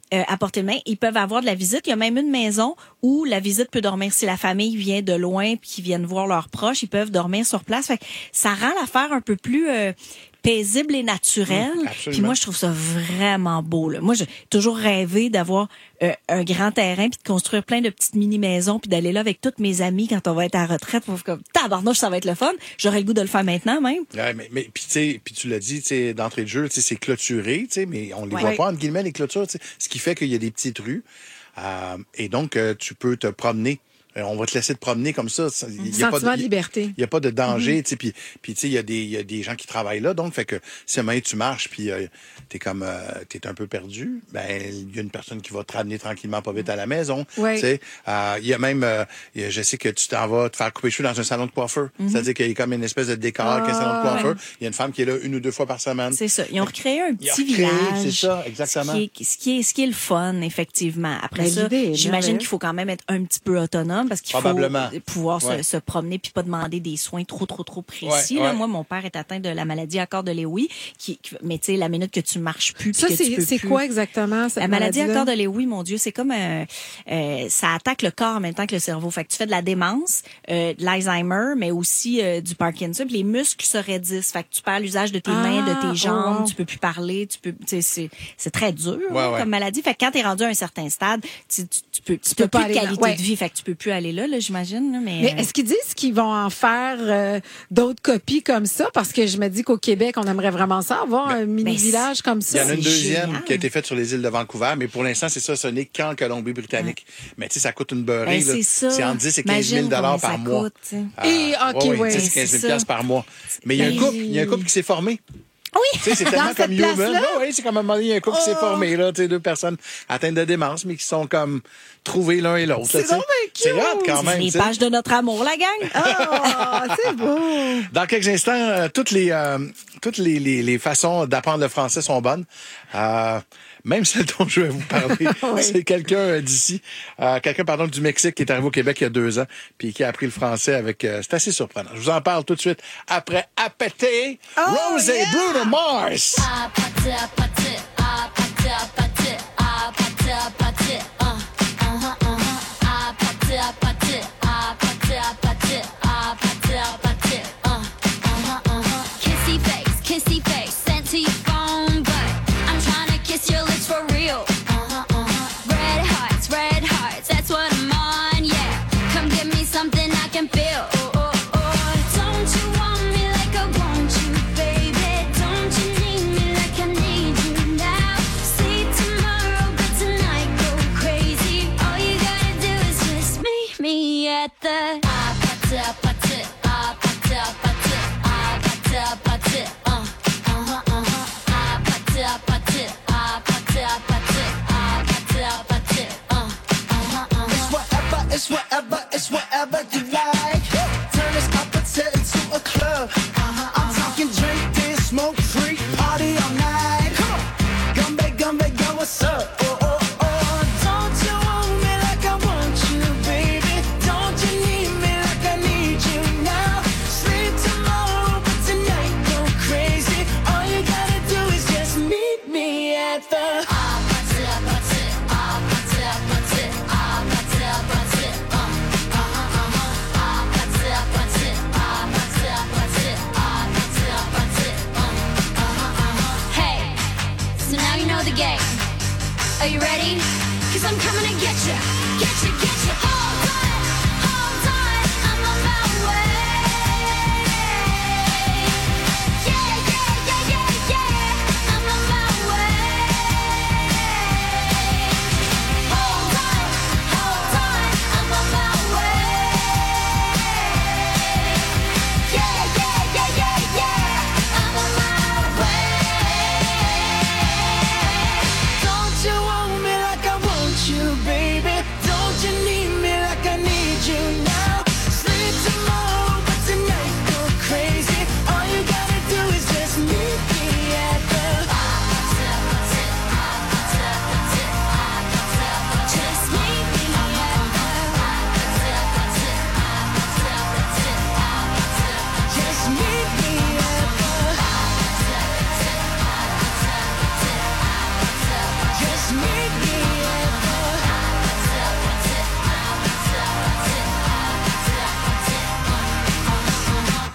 S5: euh, à portée de main. Ils peuvent avoir de la visite. Il y a même une maison où la visite peut dormir. Si la famille vient de loin puis qu'ils viennent voir leurs proches, ils peuvent dormir sur place. Fait que ça rend l'affaire un peu plus euh, paisible et naturelle.
S2: Mmh,
S5: puis moi, je trouve ça vraiment beau. Là. Moi, j'ai toujours rêvé d'avoir euh, un grand terrain puis de construire plein de petites mini-maisons puis d'aller là avec toutes mes amies quand on va être à la retraite. Pour comme, tabarnouche, ça va être le fun. J'aurais le goût de le faire maintenant même.
S2: Ouais, mais, mais puis tu sais, puis tu l'as dit, tu sais, d'entrée de jeu, tu sais, c'est clôturé, tu sais, mais on les
S5: Ouais.
S2: voit pas entre guillemets les clôtures, tu sais, ce qui fait qu'il y a des petites rues euh, et donc euh, tu peux te promener. Euh, On va te laisser te promener comme ça. Il y a pas
S3: Sentiment
S2: de,
S3: de liberté.
S2: Il n'y a pas de danger,
S3: Mhm.
S2: tu sais. Puis, puis tu sais, il y a des, il y a des gens qui travaillent là, donc fait que si demain tu marches, puis euh, t'es comme, euh, t'es un peu perdu, ben il y a une personne qui va te ramener tranquillement, pas vite à la maison.
S3: Ouais.
S2: Tu sais, Euh, il y a même, euh, il y a- je sais que tu t'en vas te faire couper les cheveux dans un salon de coiffeur.
S5: Mhm.
S2: C'est-à-dire qu'il y a comme une espèce de décor,
S5: Ah,
S2: avec un salon de coiffeur.
S5: ouais.
S2: Il y a une femme qui est là une ou deux fois par semaine.
S5: C'est ça. Ils ont recréé un
S2: Ils ont
S5: petit
S2: recréé,
S5: village.
S2: c'est ça, exactement.
S5: Ce qui est, ce qui est, ce qui est le fun, effectivement. Après
S3: Ben,
S5: ça,
S3: l'idée est
S5: j'imagine
S3: belle.
S5: qu'il faut quand même être un petit peu autonome parce qu'il faut
S2: Probablement.
S5: pouvoir se,
S2: Ouais.
S5: se promener puis pas demander des soins trop, trop, trop précis.
S2: Ouais,
S5: là.
S2: ouais.
S5: Moi, mon père est atteint de la maladie à corps de Lewy. Qui, qui- mais tu sais, la minute que tu marches plus puis
S3: Ça,
S5: que tu
S3: c'est
S5: peux
S3: c'est
S5: plus-
S3: quoi exactement, cette
S5: La maladie à
S3: maladie-là?
S5: corps de Lewy, mon Dieu, c'est comme euh, euh, ça attaque le corps en même temps que le cerveau. Fait que tu fais de la démence, euh, de l'Alzheimer, mais aussi euh, du Parkinson. Puis les muscles se raidissent. Fait que tu perds l'usage de tes
S3: Ah,
S5: mains, de tes jambes.
S3: oh, wow.
S5: Tu peux plus parler. Tu peux, tu sais, c'est c'est très dur
S2: Ouais,
S5: hein,
S2: ouais.
S5: comme maladie. Fait que quand t'es rendu à un certain stade, tu, tu, tu peux, tu
S3: peux
S5: peux
S3: pas
S5: plus de
S3: aller là.
S5: qualité
S3: Ouais.
S5: de vie. Fait que tu peux plus aller là, là j'imagine. là, Mais,
S3: Mais
S5: euh,
S3: est-ce qu'ils disent qu'ils vont en faire euh, d'autres copies comme ça? Parce que je me dis qu'au Québec, on aimerait vraiment ça, avoir un mini-village comme
S2: Il y
S3: ça.
S2: en a une
S5: c'est
S2: deuxième
S5: génial.
S2: qui a été faite sur les îles de Vancouver, mais pour l'instant, c'est ça, ce n'est qu'en Colombie-Britannique. Mais tu sais, ça coûte une beurrée.
S5: Ben,
S2: là.
S5: c'est ça.
S2: C'est entre dix et quinze mille
S5: Imagine
S2: dollars
S5: combien
S2: par
S5: ça
S2: mois.
S5: coûte, tu sais.
S2: Ah,
S3: Et, OK,
S2: ouais,
S3: ouais,
S2: dix à quinze mille
S5: c'est
S2: piastres
S5: ça.
S2: par mois. Mais il y a un
S5: Ben,
S2: couple, il y a un couple qui s'est formé.
S5: Oui,
S2: Tu sais, c'est tellement
S3: Dans
S2: comme
S3: cette
S2: Human.
S3: place-là?
S2: Là, oui, c'est comme un moment donné, il y a un couple qui s'est
S3: Oh.
S2: formé, là, tu sais, deux personnes atteintes de démence, mais qui sont comme trouvés l'un et l'autre.
S3: C'est
S2: là, tu sais.
S3: donc bien
S2: C'est
S3: cute.
S2: hot quand même.
S5: C'est les
S2: tu sais.
S5: pages de notre amour, la gang.
S3: Ah, c'est beau.
S2: Dans quelques instants, euh, toutes les euh, toutes les, les, les façons d'apprendre le français sont bonnes. Euh, même celle dont je vais vous parler, c'est quelqu'un euh, d'ici, euh, quelqu'un pardon du Mexique qui est arrivé au Québec il y a deux ans, puis qui a appris le français avec. Euh, c'est assez surprenant. Je vous en parle tout de suite après Apété, Rose et Bruno Mars.
S21: Kissy face, kissy face, sent to your phone, but I'm trying to kiss your lips for real. Red hearts, red hearts, that's what I'm on, yeah. Come give me something I can feel. Oh, oh, oh. Don't you want me like I want you, baby? Don't you need me like I need you now? See tomorrow, but tonight go crazy. All you gotta do is just meet me at the Apate, apate, apate, apate, apate, apate, uh, uh-huh, uh-huh. Apate, apate, apate, apate, apate, apate, uh, uh-huh, uh-huh.
S4: It's whatever, it's whatever, it's whatever you like. Turn this appetite into a club. I'm talking drink, dance, smoke, freak, party all night. Come on, Gumbe, Gumbe, go, what's up? Oh, oh, oh. Don't you want me like I want you, baby? Don't you need me like I need you now? Sleep tomorrow, but tonight go crazy. All you gotta do is just meet me at the
S21: Apate, apate, apate, apate, apate, apate, uh, uh-huh, uh-huh. Apate, apate, apate, apate, apate, apate, uh, uh-huh, uh-huh. Hey, so now you know the game. Are you ready? 'Cause I'm coming to get you, get you, get you. Hold on, hold on, I'm on my way. Yeah, yeah, yeah, yeah, yeah, I'm on my way. Hold on, hold on, I'm on my way. Yeah, yeah, yeah, yeah, yeah, I'm on my way.
S4: Don't you want me like I want you, baby? Don't you need me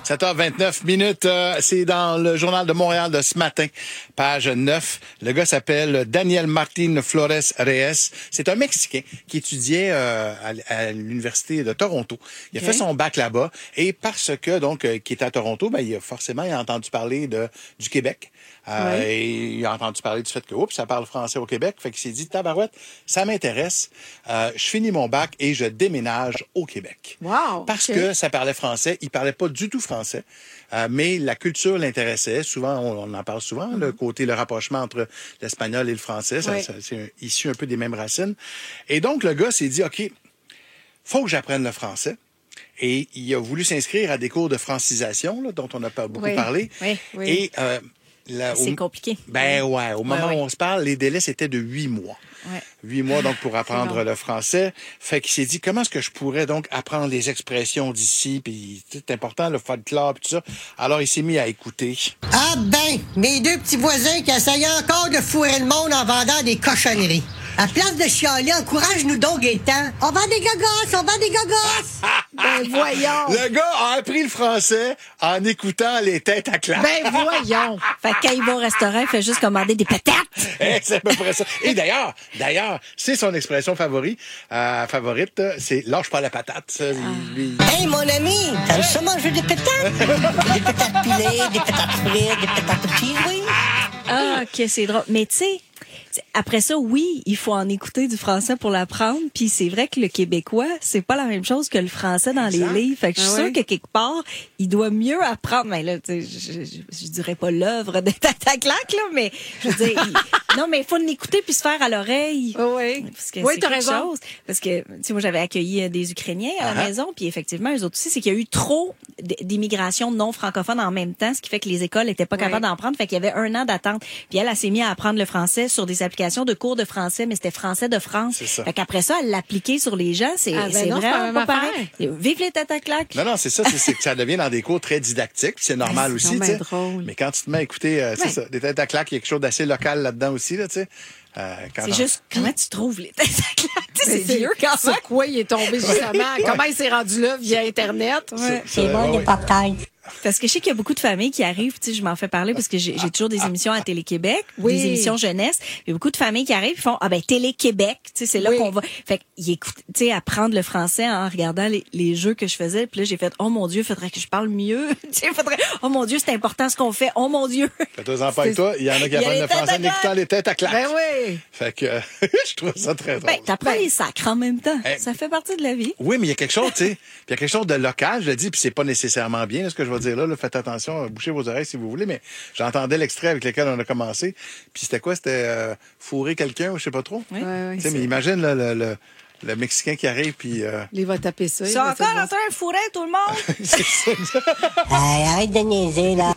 S2: sept heures vingt-neuf minutes, euh, c'est dans le Journal de Montréal de ce matin, page neuf. Le gars s'appelle Daniel Martin Flores Reyes. C'est un Mexicain qui étudiait euh, à, à l'Université de Toronto. Il a
S1: Okay.
S2: fait son bac là-bas et parce que, donc, euh, qui était à Toronto, ben, il a forcément il a entendu parler de du Québec. Euh,
S1: Oui.
S2: Et il a entendu parler du fait que, oups, ça parle français au Québec. Fait qu'il s'est dit, tabarouette, ça m'intéresse. Euh, je finis mon bac et je déménage au Québec.
S3: Wow!
S2: Parce
S3: OK.
S2: que ça parlait français. Il parlait pas du tout français. Euh, mais la culture l'intéressait. Souvent, on, on en parle souvent,
S3: Mm-hmm.
S2: le côté, le rapprochement entre l'espagnol et le français. Ça,
S1: Oui.
S2: ça- c'est un- issu un peu des mêmes racines. Et donc, le gars s'est dit, OK, faut que j'apprenne le français. Et il a voulu s'inscrire à des cours de francisation, là, dont on n'a pas beaucoup
S5: Oui.
S2: parlé.
S5: Oui, oui.
S2: Et euh, là,
S5: C'est
S2: au-
S5: compliqué.
S2: Ben ouais, au moment
S5: Ouais, ouais.
S2: où on se parle, les délais, c'était de huit mois.
S5: Ouais.
S2: Huit mois, donc, pour apprendre
S5: long.
S2: le français. Fait qu'il s'est dit, comment est-ce que je pourrais, donc, apprendre les expressions d'ici, puis c'est important, le folklore, puis tout ça. Alors, il s'est mis à écouter.
S1: Ah ben, mes deux petits voisins qui essayent encore de fourrer le monde en vendant des cochonneries. À place de chialer, encourage-nous donc, Gaétan. On vend des gogosses, on vend des gogosses!
S3: Ben voyons!
S2: Le gars a appris le français en écoutant les têtes à claque.
S3: Ben voyons!
S5: Fait que quand il va au restaurant, il fait juste commander des patates.
S2: Eh, c'est à peu près ça. Et d'ailleurs, d'ailleurs, c'est son expression favorite, euh, favorite, c'est lâche pas la patate. Ça, il- lui-
S1: Hey, mon ami, t'aimes ça manger des patates? Des patates pilées, des patates frites, des patates kiwi.
S5: Ah, ok, c'est drôle. Mais tu sais, après ça, oui, il faut en écouter du français pour l'apprendre. Puis c'est vrai que le québécois, c'est pas la même chose que le français dans
S3: Exact.
S5: les livres. Fait que je suis
S3: Ah
S5: sûre
S3: ouais.
S5: que quelque part, il doit mieux apprendre. Mais là, tu sais, je, je, je dirais pas l'œuvre de Tata Claque, là, mais je veux dire, il- non, mais il faut l'écouter puis se faire à l'oreille.
S3: Oui.
S5: Parce que
S3: Oui,
S5: c'est
S3: t'as
S5: quelque
S3: raison.
S5: chose. Parce que, tu sais, moi, j'avais accueilli euh, des Ukrainiens à la
S2: Ah.
S5: maison, puis effectivement, eux autres aussi, c'est qu'il y a eu trop d- d'immigration non francophone en même temps, ce qui fait que les écoles n'étaient pas
S3: Oui.
S5: capables d'en prendre. Fait qu'il y avait un an d'attente. Puis elle, elle s'est mise à apprendre le français sur des applications de cours de français, mais c'était français de France.
S2: C'est ça.
S5: Fait qu'après ça, elle l'appliquait sur les gens. C'est
S3: Ah, ben
S5: c'est
S3: non, c'est pas la
S5: vraiment
S3: même
S5: pas
S3: affaire.
S5: pareil. Et Vive les tata claques.
S2: Non, non, c'est ça, c'est, c'est que ça devient dans des cours très didactiques, puis c'est normal
S3: Ah, c'est
S2: aussi,
S3: donc
S2: tu sais.
S3: bien drôle.
S2: Mais quand tu te mets à écouter, euh, c'est
S5: Ouais.
S2: ça, des têtes à claque, il y a quelque chose d'assez local là-dedans aussi, là, tu sais. Euh, quand
S5: C'est
S2: on-
S5: juste, comment tu trouves les tata claques? Tu sais,
S3: Mais
S5: c'est vieux quand même.
S3: Sur quoi il est tombé justement? Comment il s'est rendu là via Internet?
S5: Ouais.
S2: C'est bon, les
S1: patates.
S5: Parce que je sais qu'il y a beaucoup de familles qui arrivent, tu sais, je m'en fais parler parce que j'ai j'ai toujours des émissions à Télé-Québec,
S3: Oui.
S5: des émissions jeunesse. Il y a beaucoup de familles qui arrivent, ils font, ah ben, Télé-Québec, tu sais, c'est là
S3: Oui.
S5: qu'on va. Fait qu'ils écoutent, tu sais, apprendre le français en regardant les, les jeux que je faisais. Puis là, j'ai fait, oh mon Dieu, faudrait que je parle mieux. Tu sais, faudrait, oh mon Dieu, c'est important ce qu'on fait. Oh mon Dieu.
S2: Fais-toi-en pas avec toi, il y en a qui
S5: Il y a
S2: apprennent
S5: les
S2: le
S5: têtes
S2: français
S5: à
S2: en écoutant
S5: claque.
S2: les têtes à claque.
S3: Ben oui!
S2: Fait que euh, je trouve ça très drôle.
S5: Ben, t'apprends les sacres en même temps.
S2: Eh.
S5: Ça fait partie de la vie.
S2: Oui, mais il y a quelque chose, tu sais. Puis il y a quelque chose de local, je le dis, puis c'est pas nécessairement bien, là, ce que je vais dire là, là. Faites attention, euh, bouchez vos oreilles si vous voulez, mais j'entendais l'extrait avec lequel on a commencé. Puis c'était quoi? C'était euh, fourrer quelqu'un ou je sais pas trop.
S5: Oui.
S3: Ouais, ouais,
S2: Tu sais,
S3: c'est-
S2: mais imagine là, le, le, le Mexicain qui arrive, puis... euh,
S3: Il va taper ça. il
S5: C'est
S3: va
S5: encore
S3: faire
S5: en train de fourrer tout le monde.
S2: c'est ça.
S1: Hey, arrête de niaiser, là.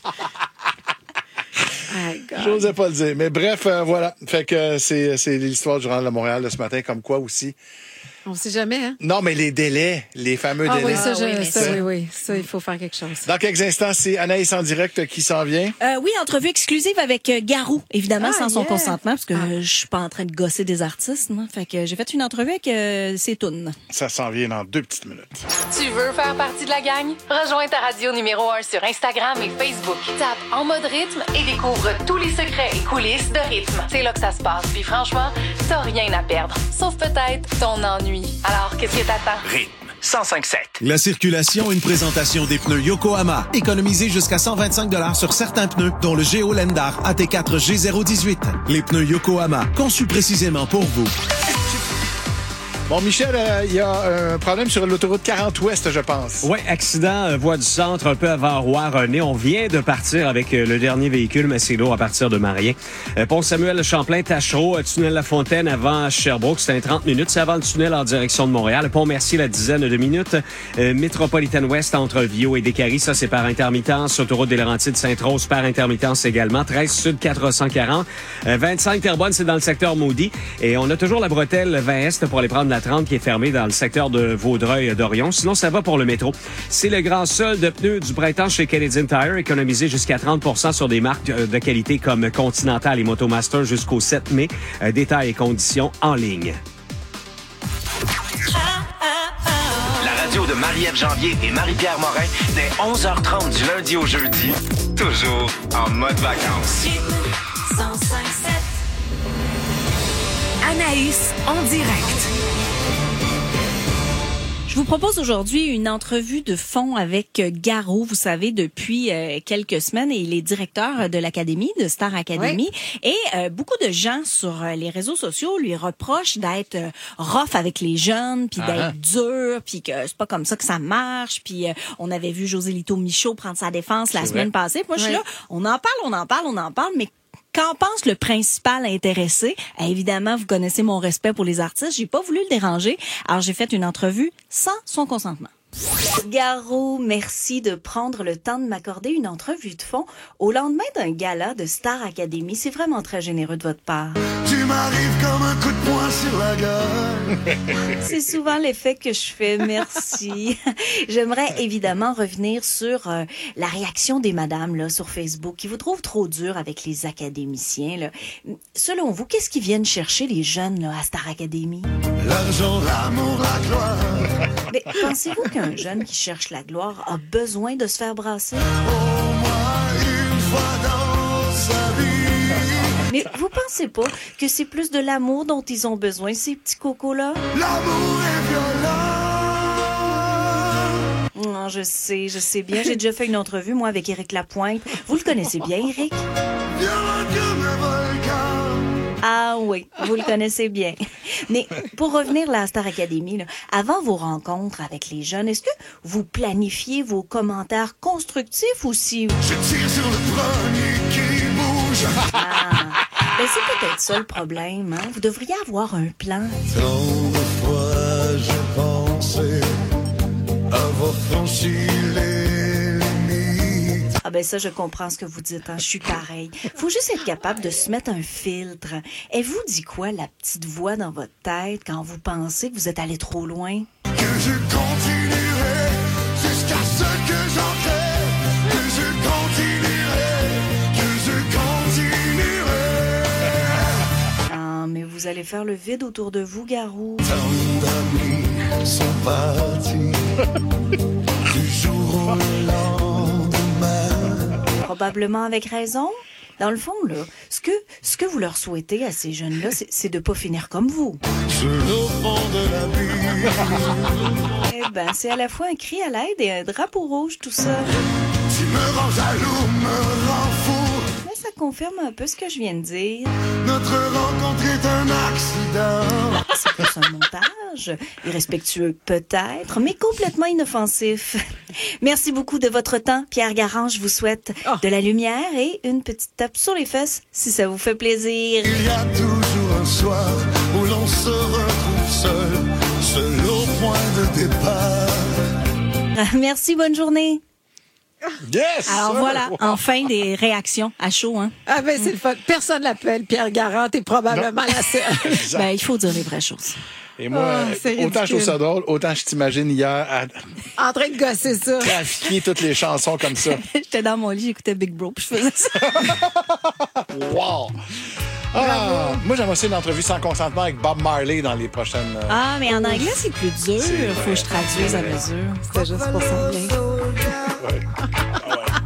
S3: My God.
S2: J'osais pas le dire. Mais bref, euh, voilà. Fait que euh, c'est, c'est l'histoire du Journal de Montréal de ce matin, comme quoi aussi.
S3: On sait jamais, hein?
S2: Non, mais les délais, les fameux
S3: Ah
S2: délais.
S3: oui, ça,
S5: Ah
S3: je-
S5: oui, mais
S3: ça,
S5: ça-
S3: oui, oui. Ça, il faut faire quelque chose.
S2: Dans quelques instants, c'est Anaïs en direct qui s'en vient.
S5: Euh, oui, entrevue exclusive avec euh, Garou, évidemment,
S3: Ah,
S5: sans son
S3: yeah.
S5: consentement, parce que euh, je suis pas en train de gosser des artistes. Moi. Fait que j'ai fait une entrevue avec euh, ses tunes.
S2: Ça s'en vient dans deux petites minutes.
S9: Tu veux faire partie de la gang? Rejoins ta radio numéro un sur Instagram et Facebook. Tape En Mode Rythme et découvre tous les secrets et coulisses de rythme. C'est là que ça se passe. Puis franchement, t'as rien à perdre. Sauf peut-être ton ennui. Alors, qu'est-ce que t'attends?
S10: Rythme cent cinq sept.
S22: La circulation, une présentation des pneus Yokohama. Économisez jusqu'à cent vingt-cinq dollars sur certains pneus, dont le Géo Lendar A T quatre G zéro dix-huit. Les pneus Yokohama, conçus précisément pour vous.
S2: Bon, Michel, euh, il y a un problème sur l'autoroute quarante Ouest, je pense.
S6: Oui, accident, euh, voie du centre, un peu avant Roi-René. On vient de partir avec euh, le dernier véhicule, mais c'est lourd à partir de Marien. Euh, Pont Samuel-Champlain, Tachereau, euh, tunnel La Fontaine avant Sherbrooke, c'est un trente minutes. C'est avant le tunnel en direction de Montréal. Pont Mercier, la dizaine de minutes. Euh, Métropolitaine Ouest entre Viau et Descaries, ça c'est par intermittence. Autoroute des Laurentides, Sainte-Rose par intermittence également. treize Sud, quatre cent quarante. Euh, vingt-cinq Terrebonne, c'est dans le secteur Maudit. Et on a toujours la bretelle vingt Est pour aller prendre la trente qui est fermée dans le secteur de Vaudreuil-Dorion. Sinon, ça va pour le métro. C'est le grand solde de pneus du printemps chez Canadian Tire. Économisé jusqu'à trente pour cent sur des marques de qualité comme Continental et Motomaster jusqu'au sept mai. Euh, détails et conditions en ligne.
S10: La radio de Marie Marie-Ève Janvier et Marie-Pierre Morin dès onze heures trente du lundi au jeudi. Toujours en mode vacances.
S5: cent cinq sept. Anaïs en direct. Je vous propose aujourd'hui une entrevue de fond avec Garou. Vous savez, depuis euh, quelques semaines, il est directeur de l'Académie, de Star Academy. Oui. Et euh, beaucoup de gens sur les réseaux sociaux lui reprochent d'être euh, rough avec les jeunes, puis d'être uh-huh. dur, puis que c'est pas comme ça que ça marche. Puis euh, on avait vu José Lito Michaud prendre sa défense la c'est semaine vrai. passée. Moi, je suis oui. là, on en parle, on en parle, on en parle, mais qu'en pense le principal intéressé? Eh, évidemment, vous connaissez mon respect pour les artistes. J'ai pas voulu le déranger. Alors, j'ai fait une entrevue sans son consentement. Garou, merci de prendre le temps de m'accorder une entrevue de fond au lendemain d'un gala de Star Academy. C'est vraiment très généreux de votre part.
S4: Tu m'arrives comme un coup de poing sur la gueule.
S5: C'est souvent l'effet que je fais, merci. J'aimerais évidemment revenir sur euh, la réaction des madames là, sur Facebook qui vous trouvent trop dur avec les académiciens. Là. Selon vous, qu'est-ce qu'ils viennent chercher les jeunes là, à Star Academy?
S4: L'argent, l'amour, la gloire.
S5: Mais pensez-vous qu'un jeune qui cherche la gloire a besoin de se faire brasser?
S4: Au moins une fois dans sa vie.
S5: Mais vous pensez pas que c'est plus de l'amour dont ils ont besoin, ces petits cocos-là?
S4: L'amour est violent.
S5: Non, je sais, je sais bien. J'ai déjà fait une entrevue, moi, avec Éric Lapointe. Vous le connaissez bien, Éric?
S4: Violent comme un volcan.
S5: Ah oui, vous le connaissez bien. Mais pour revenir là, à Star Academy, là, avant vos rencontres avec les jeunes, est-ce que vous planifiez vos commentaires constructifs aussi?
S4: Je tire sur le premier qui bouge.
S5: Ah, ben c'est peut-être ça le problème. Hein? Vous devriez avoir un plan.
S4: Tant de fois j'ai pensé avoir franchi les limites.
S5: Ah ben ça, je comprends ce que vous dites. Hein? Je suis pareil. Faut juste être capable de se mettre un filtre. Et vous dit quoi, la petite voix dans votre tête, quand vous pensez que vous êtes allé trop loin?
S4: Que je continuerai jusqu'à ce que j'en crée. Que je continuerai, que je continuerai.
S5: Ah, mais vous allez faire le vide autour de vous, Garou.
S4: Tant d'amis sont partis du jour au lendemain.
S5: Probablement avec raison. Dans le fond, là, ce que, ce que vous leur souhaitez à ces jeunes-là, c'est, c'est de pas finir comme vous.
S4: Sur le fond de la vie.
S5: Eh ben, c'est à la fois un cri à l'aide et un drapeau rouge, tout ça.
S4: Tu me rends jaloux, me rends fou.
S5: Mais ça confirme un peu ce que je viens de dire.
S4: Notre rencontre est un accident.
S5: C'est plus un montage. Irrespectueux peut-être, mais complètement inoffensif. Merci beaucoup de votre temps. Pierre Garand, je vous souhaite oh. de la lumière et une petite tape sur les fesses si ça vous fait plaisir.
S4: Il y a toujours un soir où l'on se retrouve seul, seul au point de départ.
S5: Merci, bonne journée.
S2: Yes!
S5: Alors voilà, wow. Enfin des réactions à chaud, hein?
S3: Ah ben c'est le fun. Personne l'appelle Pierre Garand, t'es probablement non. la seule.
S5: Ben, il faut dire les vraies choses.
S2: Et moi, oh, autant je trouve ça drôle, autant je t'imagine hier à...
S3: en train de gosser ça.
S2: Trafiquer toutes les chansons comme ça.
S5: J'étais dans mon lit, j'écoutais Big Bro, puis je faisais ça.
S2: Wow! Ah, moi, j'aimerais aussi une entrevue sans consentement avec Bob Marley dans les prochaines... Euh...
S5: Ah, mais en anglais, c'est plus dur. Il faut que je traduise à mesure. C'était juste pour ça bien.
S2: Ouais. Ah ouais.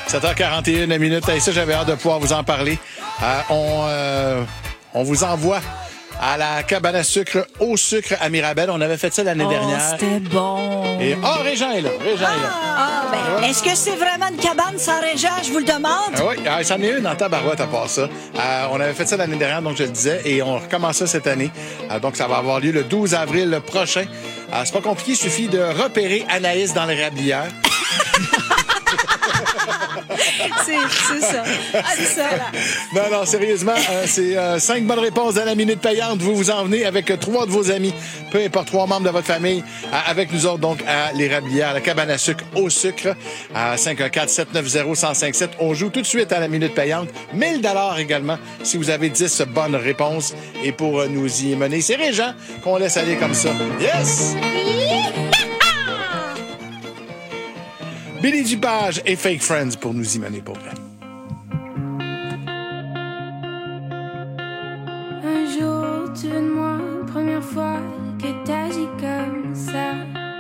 S2: sept heures quarante et une minutes. Et ça, j'avais hâte de pouvoir vous en parler. Euh, on, euh, on vous envoie à la cabane à sucre au sucre à Mirabel. On avait fait ça l'année
S5: oh,
S2: dernière.
S5: C'était bon.
S2: Et oh, Régent est là. Régent
S7: ah,
S2: est là.
S7: Ah, ben, ouais. Est-ce que c'est vraiment une cabane sans Régent? Je vous le demande.
S2: Ah oui, ah, c'en est une dans Tabarouette à part ça. Euh, on avait fait ça l'année dernière, donc je le disais, et on recommence ça cette année. Euh, donc ça va avoir lieu le douze avril prochain. Euh, c'est pas compliqué, il suffit de repérer Anaïs dans l'érablière.
S7: c'est, c'est ça. Ah, c'est ça.
S2: Non, non, sérieusement, euh, c'est euh, cinq bonnes réponses dans la minute payante. Vous vous en venez avec euh, trois de vos amis, peu importe, trois membres de votre famille, euh, avec nous autres, donc, à l'érablière, à la cabane à sucre au sucre, à cinq un quatre, sept neuf zéro, un zéro cinq sept. On joue tout de suite à la minute payante. mille dollars également, si vous avez dix bonnes réponses. Et pour euh, nous y mener, c'est Régent qu'on laisse aller comme ça. Yes! Billy Dupage et Fake Friends pour nous y mener pour vrai.
S8: Un jour, tu veux de moi, première fois que t'agis comme ça.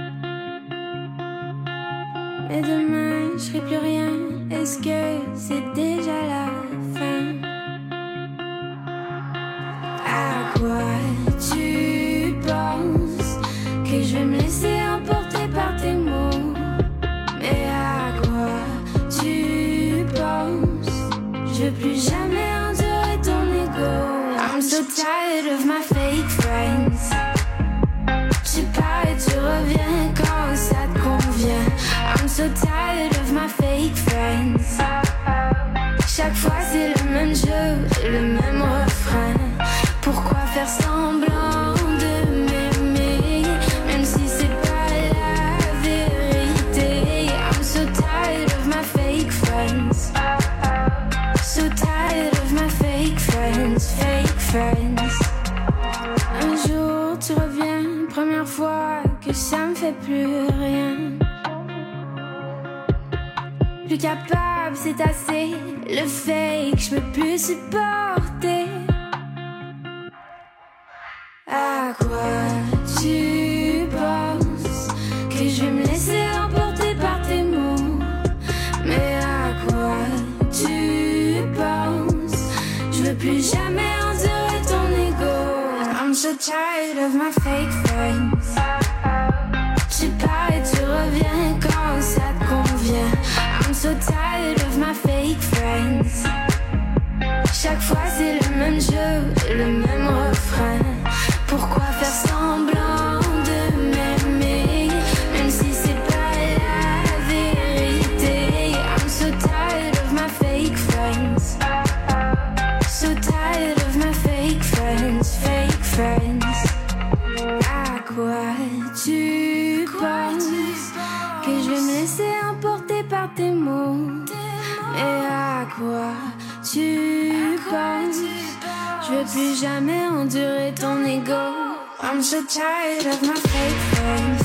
S8: Mais demain, je serai plus rien. Est-ce que c'est déjà la fin? À quoi tu penses que je vais me laisser emporter par tes mots? Mais à quoi tu penses? Je veux plus jamais endurer ton ego. I'm so tired of my fake friends. Tu pars et tu reviens quand ça te convient. I'm so tired of my fake friends. Chaque fois c'est le même jeu, le même refrain. Pourquoi faire semblant de m'aimer, même si c'est pas la vérité? I'm so tired of my fake friends. So tired of my fake friends, fake friends. Un jour tu reviens, première fois que ça me fait plus rien. Plus capable, c'est assez. Le fake, je peux plus supporter. À quoi tu penses que je vais me laisser emporter par tes mots? Mais à quoi tu penses? Je veux plus jamais endurer ton ego. I'm so tired of my fake friends. Tu pars et tu reviens quand ça te convient. I'm so tired of my fake friends. Chaque fois c'est le même jeu, le même refrain. Pourquoi faire semblant de m'aimer, même si c'est pas la vérité? I'm so tired of my fake friends. So tired of my fake friends, fake friends. À quoi tu penses que je vais me laisser emporter par tes mots? Mais à quoi tu penses? Je veux plus jamais endurer ton ego. I'm so tired of my fake friends.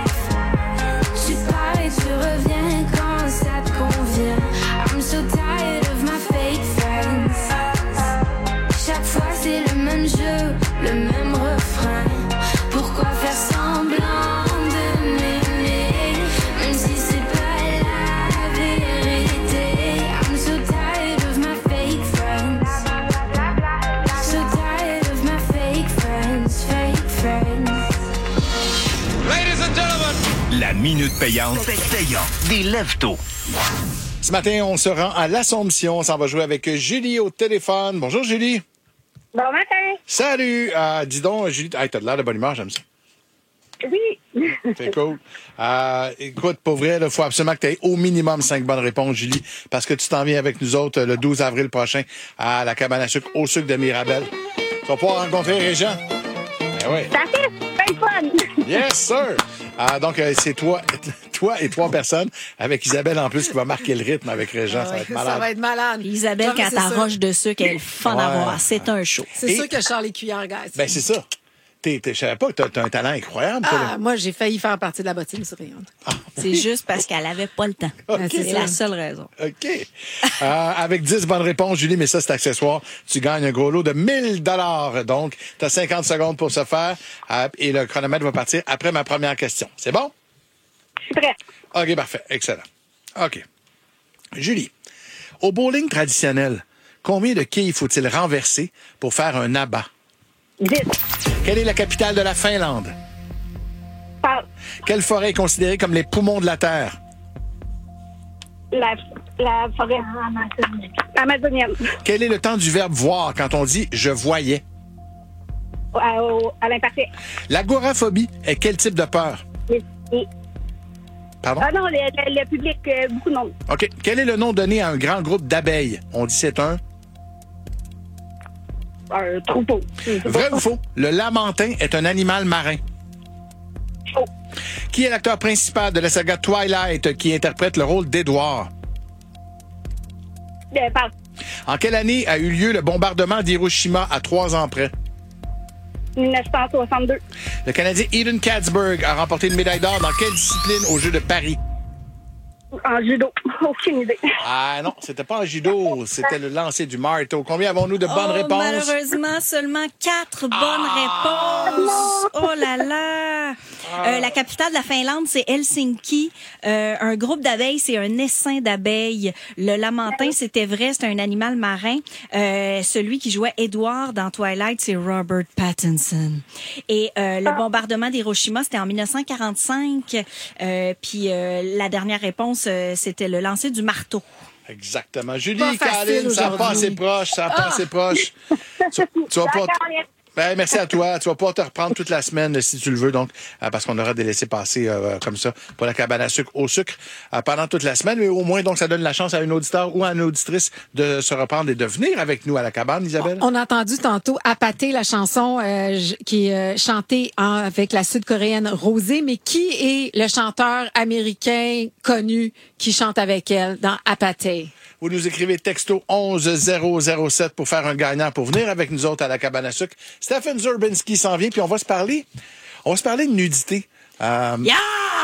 S8: Tu pars et tu reviens quand ça te convient. I'm so tired of my fake friends. Chaque fois c'est le même jeu, le même refrain. Pourquoi faire semblant de m'aimer, même si c'est pas la vérité? I'm so tired of my fake friends. So tired of my fake friends, fake friends.
S10: Ladies and gentlemen, la minute payante payante des Lève-Tôt.
S2: Ce matin, on se rend à l'Assomption. On s'en va jouer avec Julie au téléphone. Bonjour, Julie.
S23: Bon matin.
S2: Salut. Euh, dis donc, Julie, hey, t'as de l'air de bonne humeur, j'aime ça.
S23: Oui.
S2: C'est cool. Euh, écoute, pour vrai, il faut absolument que tu aies au minimum cinq bonnes réponses, Julie, parce que tu t'en viens avec nous autres le douze avril prochain à la cabane à sucre au sucre de Mirabel. Tu vas pouvoir rencontrer Régent. Ben oui.
S23: Ça fait bien fun.
S2: Yes, sir. Euh, donc, euh, c'est toi, toi et trois personnes, avec Isabelle en plus, qui va marquer le rythme avec Régent.
S3: Ah
S2: ça
S3: ouais,
S2: va être malade.
S3: Ça va être malade.
S5: Isabelle, quand
S3: c'est
S5: elle
S3: sûr.
S5: roche de sucre, elle est fun à
S2: Ouais.
S5: voir. C'est un show.
S3: C'est
S2: Et-
S3: sûr que Charles Cuillère, guys.
S2: Ben, c'est ça. T'es, t'es, je savais pas que t'as, t'as un talent incroyable, toi, là.
S3: Ah, moi, j'ai failli faire partie de la bottine souriante.
S5: C'est juste parce qu'elle avait pas le temps.
S2: Ok.
S5: C'est la seule raison.
S2: OK. Euh, avec dix bonnes réponses, Julie, mais ça, c'est accessoire. Tu gagnes un gros lot de mille dollars. Donc, tu as cinquante secondes pour ce faire. Euh, et le chronomètre va partir après ma première question. C'est bon?
S23: Je suis prête.
S2: OK, parfait. Excellent. OK. Julie, au bowling traditionnel, combien de quilles faut-il renverser pour faire un abat?
S23: dix.
S2: Quelle est la capitale de la Finlande?
S23: Passe.
S2: Quelle forêt est considérée comme les poumons de la Terre?
S23: La, la forêt amazonienne.
S2: Quel est le temps du verbe voir quand on dit « je voyais » ?
S23: À, au- à l'imparfait.
S2: L'agoraphobie est quel type de peur?
S23: Les- les-
S2: Pardon?
S23: Ah non, le, le- le public, euh, beaucoup de monde.
S2: OK. Quel est le nom donné à un grand groupe d'abeilles? On dit c'est un...
S23: Un troupeau.
S2: Vrai ou faux? Le lamantin est un animal marin.
S23: Faux.
S2: Qui est l'acteur principal de la saga Twilight qui interprète le rôle d'Édouard?
S23: Euh, passe.
S2: En quelle année a eu lieu le bombardement d'Hiroshima à trois ans près?
S23: dix-neuf cent soixante-deux.
S2: Le Canadien Eden Katzberg a remporté une médaille d'or dans quelle discipline aux Jeux de Paris?
S23: En judo. Aucune idée.
S2: Ah non, c'était pas en judo, c'était le lancer du marteau. Combien avons-nous de bonnes
S5: Oh,
S2: réponses?
S5: Malheureusement, seulement quatre bonnes réponses. Oh là là! Euh, la capitale de la Finlande, c'est Helsinki. Euh, un groupe d'abeilles, c'est un essaim d'abeilles. Le lamantin, c'était vrai, c'est un animal marin. Euh, celui qui jouait Edward dans Twilight, c'est Robert Pattinson. Et euh, le bombardement d'Hiroshima, c'était en dix-neuf cent quarante-cinq. Euh, puis euh, la dernière réponse, euh, c'était le lancer du marteau.
S2: Exactement. Julie,
S5: Pas facile
S2: Caroline, ça n'a pas
S5: aujourd'hui.
S2: assez proche, ça n'a pas
S5: Ah!
S2: assez proche. Tu, tu vas pas... Ben, merci à toi. Tu vas pas te reprendre toute la semaine si tu le veux, donc, euh, parce qu'on aura des laissés-passer euh, comme ça pour la cabane à sucre au sucre euh, pendant toute la semaine. Mais au moins, donc, ça donne la chance à une auditeur ou à une auditrice de se reprendre et de venir avec nous à la cabane, Isabelle.
S3: On a entendu tantôt Apaté, la chanson euh, j- qui est euh, chantée en- avec la sud-coréenne Rosé, mais qui est le chanteur américain connu qui chante avec elle dans Apaté?
S2: Vous nous écrivez texto onze zéro zéro sept pour faire un gagnant pour venir avec nous autres à la cabane à sucre. Stephen Zurbinski s'en vient, puis on va se parler, on va se parler de nudité. Euh...
S5: Yeah!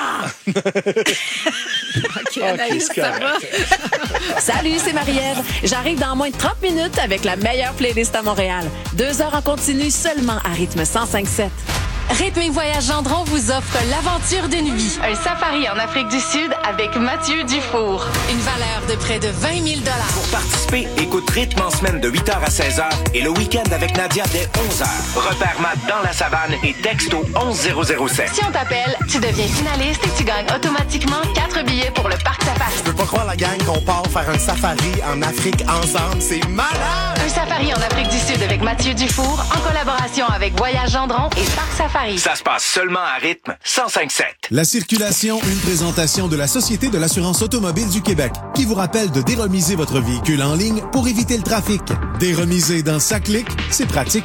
S3: OK,
S2: Anaïs,
S3: ça va?
S12: Salut, c'est Marie-Ève. J'arrive dans moins de trente minutes avec la meilleure playlist à Montréal. Deux heures en continu seulement à rythme cent cinq sept.
S9: Rythme et Voyage Gendron vous offre l'aventure d'une vie. Un safari en Afrique du Sud avec Mathieu Dufour. Une valeur de près de vingt mille dollars.
S10: Pour participer, écoute Rythme en semaine de huit heures à seize heures et le week-end avec Nadia dès onze heures. Repère Matt dans la savane et texto onze zéro zéro sept.
S9: Si on t'appelle, tu deviens finaliste et tu gagnes automatiquement quatre billets pour le parc safari.
S13: Je peux pas croire la gang qu'on part faire un safari en Afrique ensemble. C'est malade!
S9: Un safari en Afrique du Sud avec Mathieu Dufour en collaboration avec Voyage Gendron et Parc Safari.
S10: Ça se passe seulement à Rythme cent cinq sept.
S22: La circulation, une présentation de la Société de l'assurance automobile du Québec, qui vous rappelle de déremiser votre véhicule en ligne pour éviter le trafic. Déremiser dans sa clique, c'est pratique.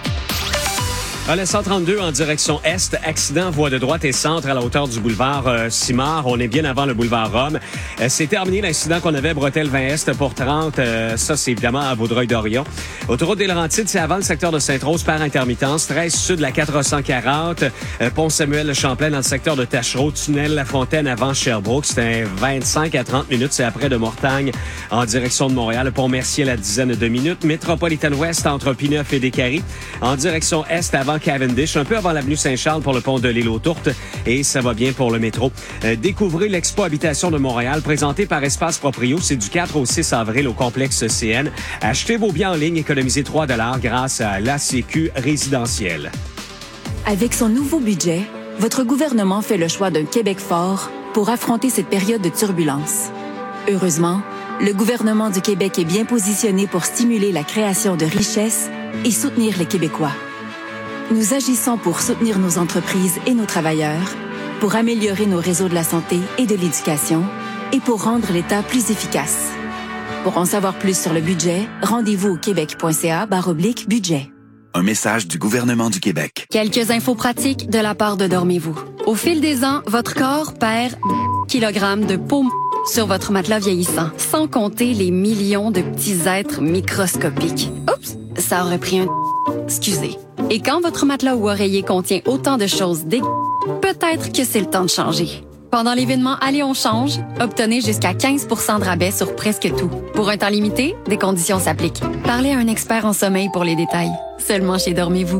S6: À la cent trente-deux en direction Est, accident voie de droite et centre à la hauteur du boulevard euh, Simard. On est bien avant le boulevard Rome. Euh, c'est terminé l'incident qu'on avait à Bretelle-vingt-Est pour trente. Euh, ça, c'est évidemment à Vaudreuil-Dorion. Autoroute des Laurentides, c'est avant le secteur de Sainte-Rose par intermittence. treize sud, la quatre cent quarante. Euh, Pont-Samuel-Champlain dans le secteur de Tachereau. Tunnel La Fontaine avant Sherbrooke. C'était vingt-cinq à trente minutes. C'est après de Mortagne en direction de Montréal. Pont-Mercier, la dizaine de minutes. Métropolitaine Ouest entre Pineuf et Descaries. En direction Est avant Cavendish, un peu avant l'avenue Saint-Charles pour le pont de l'île aux Tourtes, et ça va bien pour le métro. Euh, découvrez l'Expo Habitation de Montréal, présenté par Espace Proprio. C'est du quatre au six avril au complexe C N. Achetez vos biens en ligne, économisez trois dollars grâce à l'A C Q résidentiel.
S15: Avec son nouveau budget, votre gouvernement fait le choix d'un Québec fort pour affronter cette période de turbulence. Heureusement, le gouvernement du Québec est bien positionné pour stimuler la création de richesses et soutenir les Québécois. Nous agissons pour soutenir nos entreprises et nos travailleurs, pour améliorer nos réseaux de la santé et de l'éducation et pour rendre l'État plus efficace. Pour en savoir plus sur le budget, rendez-vous au québec.ca barre oblique budget.
S24: Un message du gouvernement du Québec.
S11: Quelques infos pratiques de la part de Dormez-vous. Au fil des ans, votre corps perd kilogrammes de peau sur votre matelas vieillissant, sans compter les millions de petits êtres microscopiques. Oups, ça aurait pris un... Excusez. Et quand votre matelas ou oreiller contient autant de choses dégueu, peut-être que c'est le temps de changer. Pendant l'événement Allez, on change, obtenez jusqu'à quinze pour cent de rabais sur presque tout. Pour un temps limité, des conditions s'appliquent. Parlez à un expert en sommeil pour les détails. Seulement chez Dormez-vous.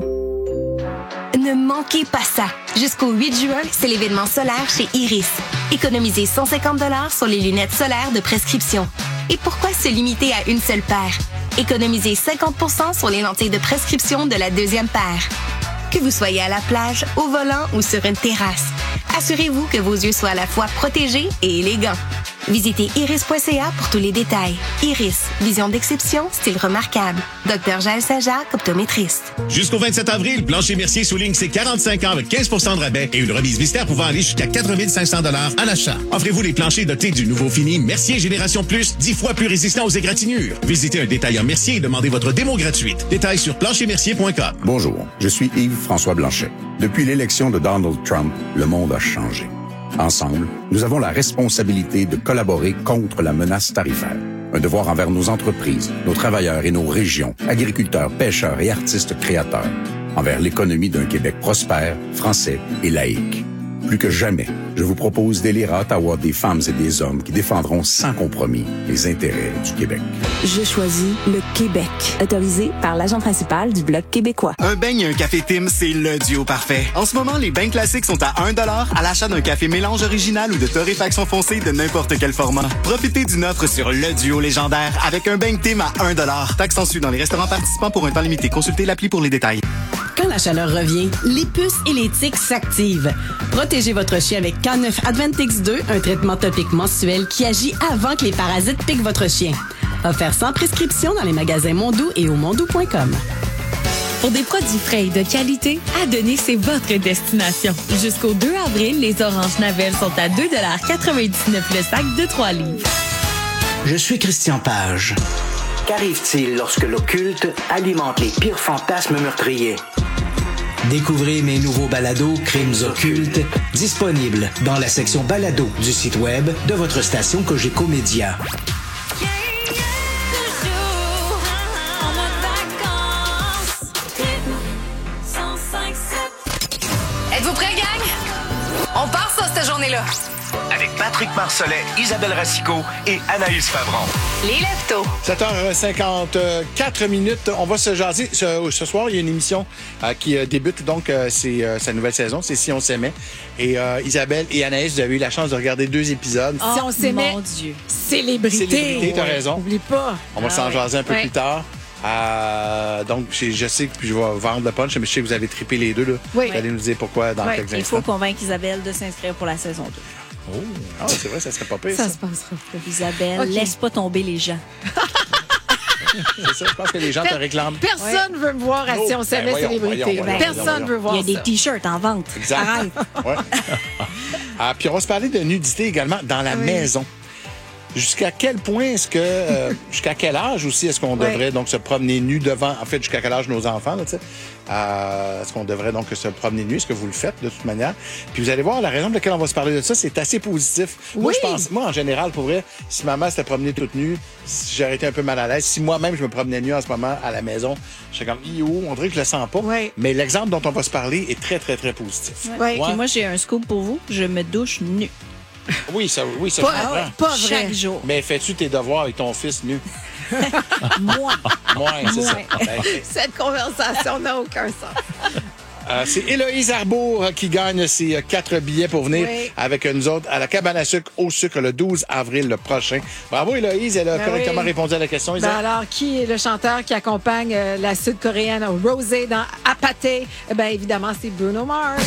S25: Ne manquez pas ça! Jusqu'au huit juin, c'est l'événement solaire chez Iris. Économisez cent cinquante dollars sur les lunettes solaires de prescription. Et pourquoi se limiter à une seule paire? Économisez cinquante pour cent sur les lentilles de prescription de la deuxième paire. Que vous soyez à la plage, au volant ou sur une terrasse, assurez-vous que vos yeux soient à la fois protégés et élégants. Visitez iris point c a pour tous les détails. Iris, vision d'exception, style remarquable. Docteur Jaël Sajac, optométriste.
S14: Jusqu'au vingt-sept avril, Plancher Mercier souligne ses quarante-cinq ans avec quinze pour cent de rabais et une remise mystère pouvant aller jusqu'à quatre mille cinq cents dollars à l'achat. Offrez-vous les planchers dotés du nouveau fini Mercier Génération Plus, dix fois plus résistant aux égratignures. Visitez un détaillant Mercier et demandez votre démo gratuite. Détails sur plancher mercier point com.
S16: Bonjour, je suis Yves-François Blanchet. Depuis l'élection de Donald Trump, le monde a changé. Ensemble, nous avons la responsabilité de collaborer contre la menace tarifaire. Un devoir envers nos entreprises, nos travailleurs et nos régions, agriculteurs, pêcheurs et artistes créateurs. Envers l'économie d'un Québec prospère, français et laïque. Plus que jamais, je vous propose d'élire à Ottawa des femmes et des hommes qui défendront sans compromis les intérêts du Québec.
S17: Je choisis le Québec. Autorisé par l'agent principal du Bloc québécois.
S18: Un beigne et un café Tim, c'est le duo parfait. En ce moment, les beignes classiques sont à un dollar à l'achat d'un café mélange original ou de torréfaction foncée de n'importe quel format. Profitez d'une offre sur le duo légendaire avec un beigne Tim à un dollar. Taxe en su dans les restaurants participants pour un temps limité. Consultez l'appli pour les détails.
S19: Quand la chaleur revient, les puces et les tiques s'activent. Protégez votre chien avec K neuf Advantix deux, un traitement topique mensuel qui agit avant que les parasites piquent votre chien. Offert sans prescription dans les magasins Mondou et au mondou point com.
S26: Pour des produits frais et de qualité, Adonné, c'est votre destination. Jusqu'au deux avril, les oranges Navel sont à deux dollars quatre-vingt-dix-neuf le sac de trois livres.
S27: Je suis Christian Page. Qu'arrive-t-il lorsque l'occulte alimente les pires fantasmes meurtriers? Découvrez mes nouveaux balados Crimes occultes, disponibles dans la section balado du site web de votre station Cogeco Média.
S9: Êtes-vous prêts, gang? On part ça, cette journée-là.
S10: Avec Patrick Marcellet, Isabelle Racicot et Anaïs Favron.
S9: Les Leftos.
S2: sept heures cinquante-quatre minutes. On va se jaser. Ce, ce soir, il y a une émission euh, qui euh, débute, donc euh, c'est euh, sa nouvelle saison, c'est Si on s'aimait. Et euh, Isabelle et Anaïs, vous avez eu la chance de regarder deux épisodes.
S3: Oh, si on s'aimait,
S5: mon Dieu.
S3: Célébrité.
S2: Célébrité, t'as
S3: ouais.
S2: raison.
S3: Oublie pas.
S2: On va
S3: Ah
S2: s'en
S3: ouais.
S2: jaser un peu
S3: Ouais.
S2: plus tard. Euh, donc, je, je sais que je vais vendre le punch, mais je sais que vous avez trippé les deux. Là.
S5: Oui.
S2: Vous allez nous dire pourquoi dans
S5: Ouais,
S2: quelques
S5: il
S2: instants.
S5: faut convaincre Isabelle de s'inscrire pour la saison deux.
S2: Oh. Ah, c'est vrai, ça serait pas pire.
S5: Ça
S2: Ça,
S5: se passera pas. Isabelle,
S3: Ok.
S5: laisse pas tomber les gens.
S2: c'est ça. Je pense que les gens te réclament.
S3: Personne ne veut me voir à Si on s'aimait,
S2: voyons,
S3: célébrité.
S2: voyons, voyons,
S3: Personne
S2: voyons.
S3: ne veut voir
S5: Il y a des
S3: ça.
S5: t-shirts en vente.
S2: Exact.
S5: Arrête.
S2: Ouais. Ah, puis on va se parler de nudité également dans la
S3: Oui.
S2: maison. Jusqu'à quel point est-ce que, euh, jusqu'à quel âge aussi est-ce qu'on
S3: Ouais.
S2: devrait donc se promener nu devant, en fait, jusqu'à quel âge nos enfants, là, tu sais, euh, est-ce qu'on devrait donc se promener nu? Est-ce que vous le faites de toute manière? Puis vous allez voir, la raison pour laquelle on va se parler de ça, c'est assez positif. Moi,
S3: Oui.
S2: je pense, moi, en général, pour vrai, si maman s'était promenée toute nue, si j'aurais été un peu mal à l'aise. Si moi-même, je me promenais nu en ce moment à la maison, je serais comme, Iou, on dirait que je le sens pas.
S3: Ouais.
S2: Mais l'exemple dont on va se parler est très, très, très positif.
S5: Ouais.
S2: Ouais.
S5: Puis moi, j'ai un scoop pour vous. Je me douche nue.
S2: Oui, ça, oui, ça
S3: Pas,
S2: je comprends.
S3: pas vrai.
S5: Chaque jour.
S2: Mais fais-tu tes devoirs avec ton fils nu?
S5: Moi.
S2: Moi, c'est ça.
S5: Ouais.
S2: Ben,
S3: Cette conversation n'a aucun sens.
S2: euh, c'est Héloïse Arbour euh, qui gagne ses euh, quatre billets pour venir
S3: Oui.
S2: avec nous autres à la cabane à sucre au sucre le douze avril le prochain. Bravo Héloïse, elle a
S3: Ben
S2: correctement
S3: oui.
S2: répondu à la question.
S3: Ben
S2: Isa.
S3: alors, qui est le chanteur qui accompagne euh, la sud-coréenne Rosé dans Apathy? Eh bien, évidemment, c'est Bruno Mars.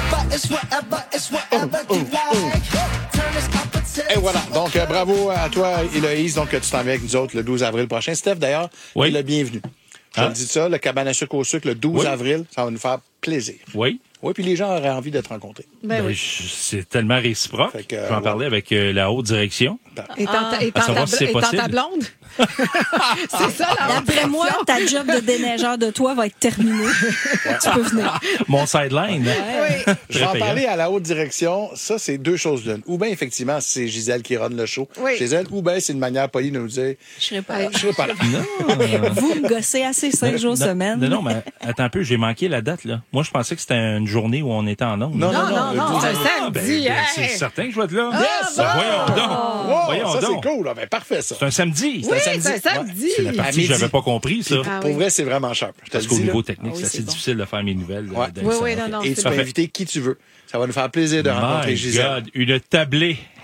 S2: Et voilà. Donc, euh, bravo à toi Héloïse. Donc, tu t'en viens avec nous autres le douze avril prochain. Steph, d'ailleurs,
S28: Oui.
S2: tu es le bienvenu. Je
S28: Ah.
S2: te dis ça, le cabane à sucre au sucre le douze
S28: Oui.
S2: avril, ça va nous faire plaisir.
S28: Oui.
S2: Oui, puis les gens auraient envie de te rencontrer.
S3: Ben
S28: Ben,
S3: oui.
S28: je- c'est tellement réciproque.
S2: Fait que,
S28: je vais en
S2: ouais.
S28: parler avec euh, la haute direction.
S3: Étant, ta- étant
S28: À savoir
S3: ta,
S28: si c'est
S3: étant ta
S28: possible.
S3: blonde? c'est ça, la
S5: D'après moi, ta job de déneigeur de toi va être terminée. Tu peux venir.
S28: Mon sideline.
S3: Oui.
S2: Je vais en
S28: Très
S2: parler à la haute direction. Ça, c'est deux choses l'une. Ou bien, effectivement, c'est Gisèle qui run le show
S3: Oui.
S2: chez elle, ou bien c'est une manière polie de nous dire
S5: Je serai pas là.
S2: je serai pas là.
S5: Vous me gossez assez cinq
S28: Non,
S5: jours
S28: non,
S5: semaine.
S28: Non, non, mais attends un peu, j'ai manqué la date, là. Moi, je pensais que c'était une journée où on était en ondes.
S2: Non, non,
S3: Non, non,
S2: le
S3: non,
S2: douze
S3: c'est
S2: avril.
S28: Ah, ben,
S3: samedi.
S28: ben,
S3: hey!
S28: c'est certain que je vais être là.
S2: Yes!
S28: Ben, voyons donc.
S2: Wow,
S28: Voyons
S2: ça,
S28: donc.
S2: c'est cool. Là. Ben, parfait, ça.
S28: C'est un samedi.
S3: Oui,
S2: samedi.
S3: c'est un samedi.
S28: C'est la
S2: À
S28: partie que
S2: midi.
S28: j'avais pas compris, ça.
S3: Ah
S2: Pour
S3: oui.
S2: vrai, c'est vraiment sharp. Je te
S28: Parce
S2: le
S28: qu'au
S2: dis, là.
S28: niveau technique,
S5: Ah oui,
S28: c'est
S5: c'est
S28: assez
S5: bon.
S28: difficile de faire mes nouvelles.
S2: Ouais.
S28: de-
S3: Oui,
S28: ça.
S3: oui, non, non.
S2: Et tu
S3: c'est
S2: peux
S3: bon.
S2: inviter qui tu veux. Ça va nous faire plaisir de rencontrer
S28: My
S2: Gisèle.
S28: God, une tablée.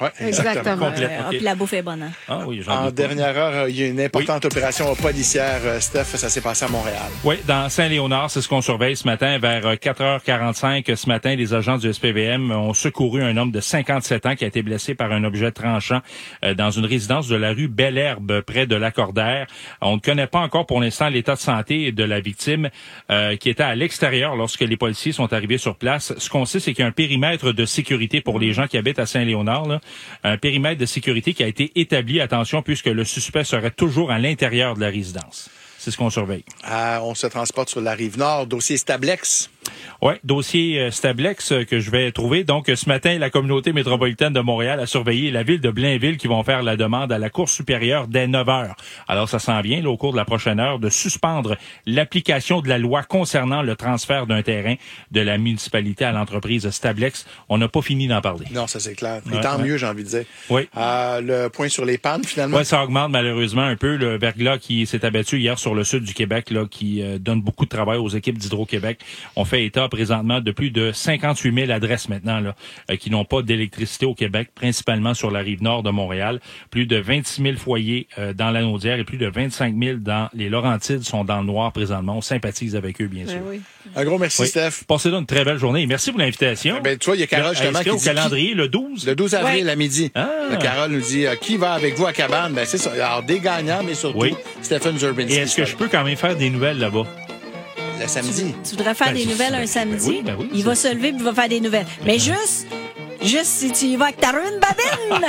S2: Ouais,
S3: exactement.
S28: Complète,
S5: Ah,
S28: OK.
S5: puis la bouffe est bonne. Hein?
S28: Ah oui, j'en
S2: En
S28: doute pas.
S2: dernière heure, il y a une importante opération policière, euh, Steph. Ça s'est passé à Montréal.
S28: Oui, dans Saint-Léonard, c'est ce qu'on surveille ce matin. Vers quatre heures quarante-cinq ce matin, les agents du S P V M ont secouru un homme de cinquante-sept ans qui a été blessé par un objet tranchant euh, dans une résidence de la rue Belle-Herbe, près de Lacordaire. On ne connaît pas encore pour l'instant l'état de santé de la victime euh, qui était à l'extérieur lorsque les policiers sont arrivés sur place. Ce qu'on sait, c'est qu'il y a un périmètre de sécurité pour les gens qui habitent à Saint-Léonard, là. Un périmètre de sécurité qui a été établi, attention, puisque le suspect serait toujours à l'intérieur de la résidence. C'est ce qu'on surveille.
S2: Euh, on se transporte sur la rive nord. Dossier Stablex.
S28: Oui, dossier euh, Stablex euh, que je vais trouver. Donc, euh, ce matin, la communauté métropolitaine de Montréal a surveillé la ville de Blainville qui vont faire la demande à la Cour supérieure dès neuf heures. Alors, ça s'en vient, là, au cours de la prochaine heure, de suspendre l'application de la loi concernant le transfert d'un terrain de la municipalité à l'entreprise Stablex. On n'a pas fini d'en parler.
S2: Non, ça c'est clair. Et
S28: Ouais,
S2: tant
S28: ouais.
S2: mieux, j'ai envie de dire.
S28: Oui.
S2: Euh, le point sur les pannes, finalement.
S28: Oui, ça augmente malheureusement un peu. Le verglas qui s'est abattu hier sur le sud du Québec, là, qui euh, donne beaucoup de travail aux équipes d'Hydro-Québec. On fait état présentement de plus de cinquante-huit mille adresses maintenant là, euh, qui n'ont pas d'électricité au Québec, principalement sur la rive nord de Montréal. Plus de vingt-six mille foyers euh, dans la Naudière et plus de vingt-cinq mille dans les Laurentides sont dans le noir présentement. On sympathise avec eux, bien sûr.
S3: Ben oui.
S2: Un gros merci,
S28: Oui.
S2: Steph.
S28: Passez là une très belle journée. Merci pour l'invitation.
S2: Ben, tu vois, il y a Carole,
S28: Là,
S2: justement,
S28: inscrit
S2: qui
S28: au
S2: dit
S28: calendrier le douze.
S2: Le douze avril
S28: Ouais.
S2: à midi.
S28: Ah.
S2: Le Carole nous dit euh, qui va avec vous à Cabane. Ben, c'est ça. Alors, des gagnants, mais surtout
S28: Oui.
S2: Stephen Zurbinski.
S28: Et est-ce que je peux quand même faire des nouvelles là-bas?
S2: Le samedi.
S5: Tu voudrais faire
S28: Ben,
S5: des
S28: je-
S5: nouvelles un
S28: ben,
S5: samedi?
S28: ben oui, ben oui,
S5: il va se lever et il va faire des nouvelles. Mais juste, juste si tu y vas avec ta rune babine!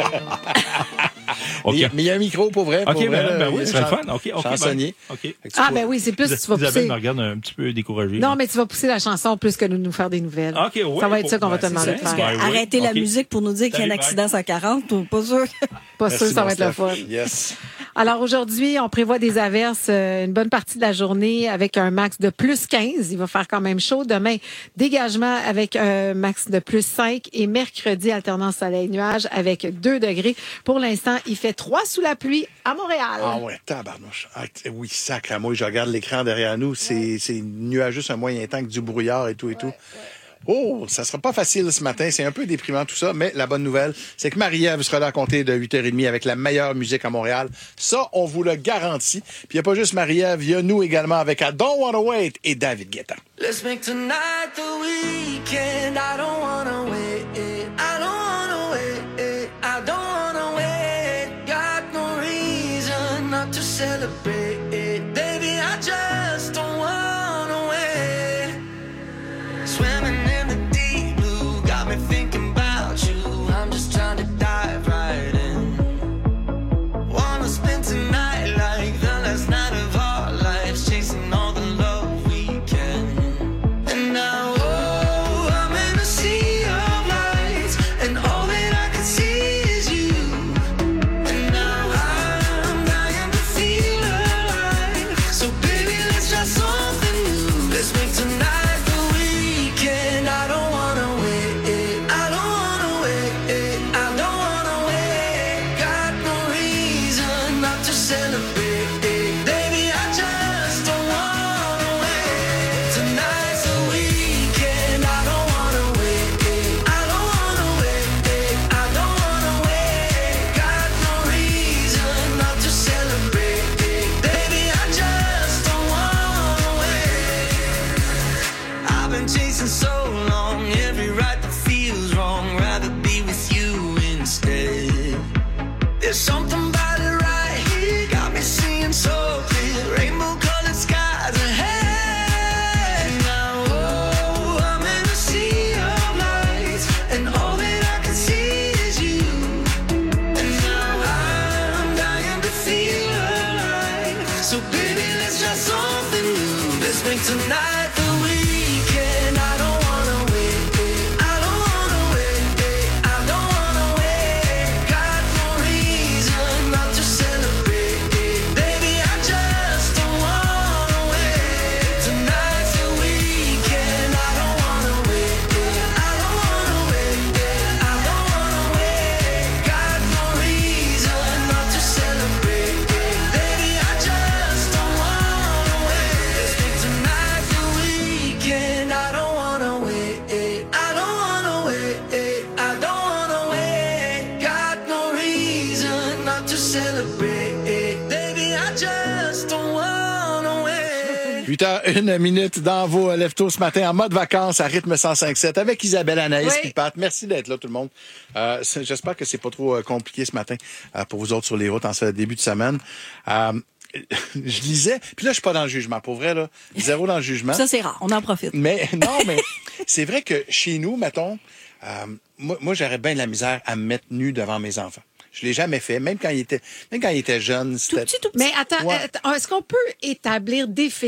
S28: OK.
S2: Mais il y a- mais il y a un micro pour vrai.
S28: OK,
S2: pour
S28: ben,
S2: vrai,
S28: ben
S2: là,
S28: oui,
S2: il
S28: ce
S2: y a
S28: serait
S2: un
S28: le fun. OK, OK.
S2: chansonnier.
S28: ben, OK.
S2: Fait que tu
S3: Ah,
S2: peux-
S3: ben oui, c'est plus, tu vas
S28: Isabelle
S3: pousser.
S28: me regarde un petit peu découragée.
S3: Non, mais tu vas pousser la chanson plus que nous nous faire des nouvelles.
S28: OK, ouais,
S3: ça va être
S28: pour-
S3: ça qu'on va te
S28: ben,
S3: demander de
S28: c'est ça.
S3: faire.
S28: Ben oui.
S5: Arrêtez la
S28: OK.
S5: musique pour nous dire qu'il y a un
S28: Salut,
S5: accident cent quarante. Pas sûr.
S3: Pas
S2: Merci,
S3: sûr que ça
S2: mon
S3: va être le
S2: Steph.
S3: fun.
S2: Yes.
S3: Alors aujourd'hui, on prévoit des averses euh, une bonne partie de la journée avec un max de plus quinze. Il va faire quand même chaud. Demain, dégagement avec un max de plus cinq. Et mercredi, alternance soleil-nuage avec deux degrés. Pour l'instant, il fait trois sous la pluie à Montréal.
S2: Ah ouais, tabarnouche. Ah, t- oui, sacre à moi, je regarde l'écran derrière nous, c'est c'est nuageux, un moyen temps que du brouillard et tout et tout. Oh, ça sera pas facile ce matin, c'est un peu déprimant tout ça, mais la bonne nouvelle, c'est que Marie-Ève sera là à compter de huit heures trente avec la meilleure musique à Montréal. Ça, on vous le garantit. Puis il n'y a pas juste Marie-Ève, il y a nous également avec I Don't Wanna Wait et David Guetta.
S1: Let's make tonight the weekend. I don't wanna wait. I don't wanna wait. I don't wanna wait. Got no reason not to celebrate. Baby, I just don't wanna wait. Swimming in the deep blue, got me thinking about you. I'm just trying to dive right in. Wanna spend tonight like the last night of our lives, chasing all the love we can. And now, oh, I'm in a sea of lights, and all that I can see is you. And now I'm dying to feel alive. So baby, let's try something new. Let's make tonight the weekend. I don't wanna wait. I don't wanna wait. I don't wanna wait. Got no reason not to celebrate. Baby, I just don't wanna wait. Tonight's the weekend. I don't wanna wait. I don't wanna wait. I don't wanna wait. Got no reason not to celebrate. Baby, I just don't wanna wait. I've been chasing so long, every right that feels wrong. Rather be with you instead. There's something about it right here, got me seeing so clear. Rainbow colored skies ahead. Now, oh, I'm in a sea of lights, and all that I can see is you. And now I'm dying to feel alive. So baby, let's try something new. Let's make tonight the weekend. I don't wanna wait. I don't wanna wait. I don't wanna wait. Got no reason not to celebrate. Baby, I just don't wanna wait. Tonight's the weekend. I don't wanna wait. I don't wanna wait. I don't wanna wait. Got no reason not to celebrate. Baby, I just don't wanna wait. Let's make tonight the weekend. celebrate. Baby, I just don't wanna wait.
S2: huit heures une minute dans vos lève-tôt ce matin en mode vacances à rythme cent cinq sept avec Isabelle, Anaïs
S3: Oui.
S2: et Pat. Merci d'être là tout le monde. Euh, c'est- j'espère que c'est pas trop euh, compliqué ce matin euh, pour vous autres sur les routes en ce début de semaine. Euh, je lisais, puis là je suis pas dans le jugement, pour vrai là, zéro dans le jugement.
S5: Ça, c'est rare. On en profite.
S2: Mais non, mais c'est vrai que chez nous, mettons, euh, moi, moi j'aurais bien de la misère à me mettre nu devant mes enfants. Je l'ai jamais fait, même quand ils étaient, même quand ils étaient jeunes. C'était...
S3: Mais attends,
S2: Ouais.
S3: attends, est-ce qu'on peut établir définitivement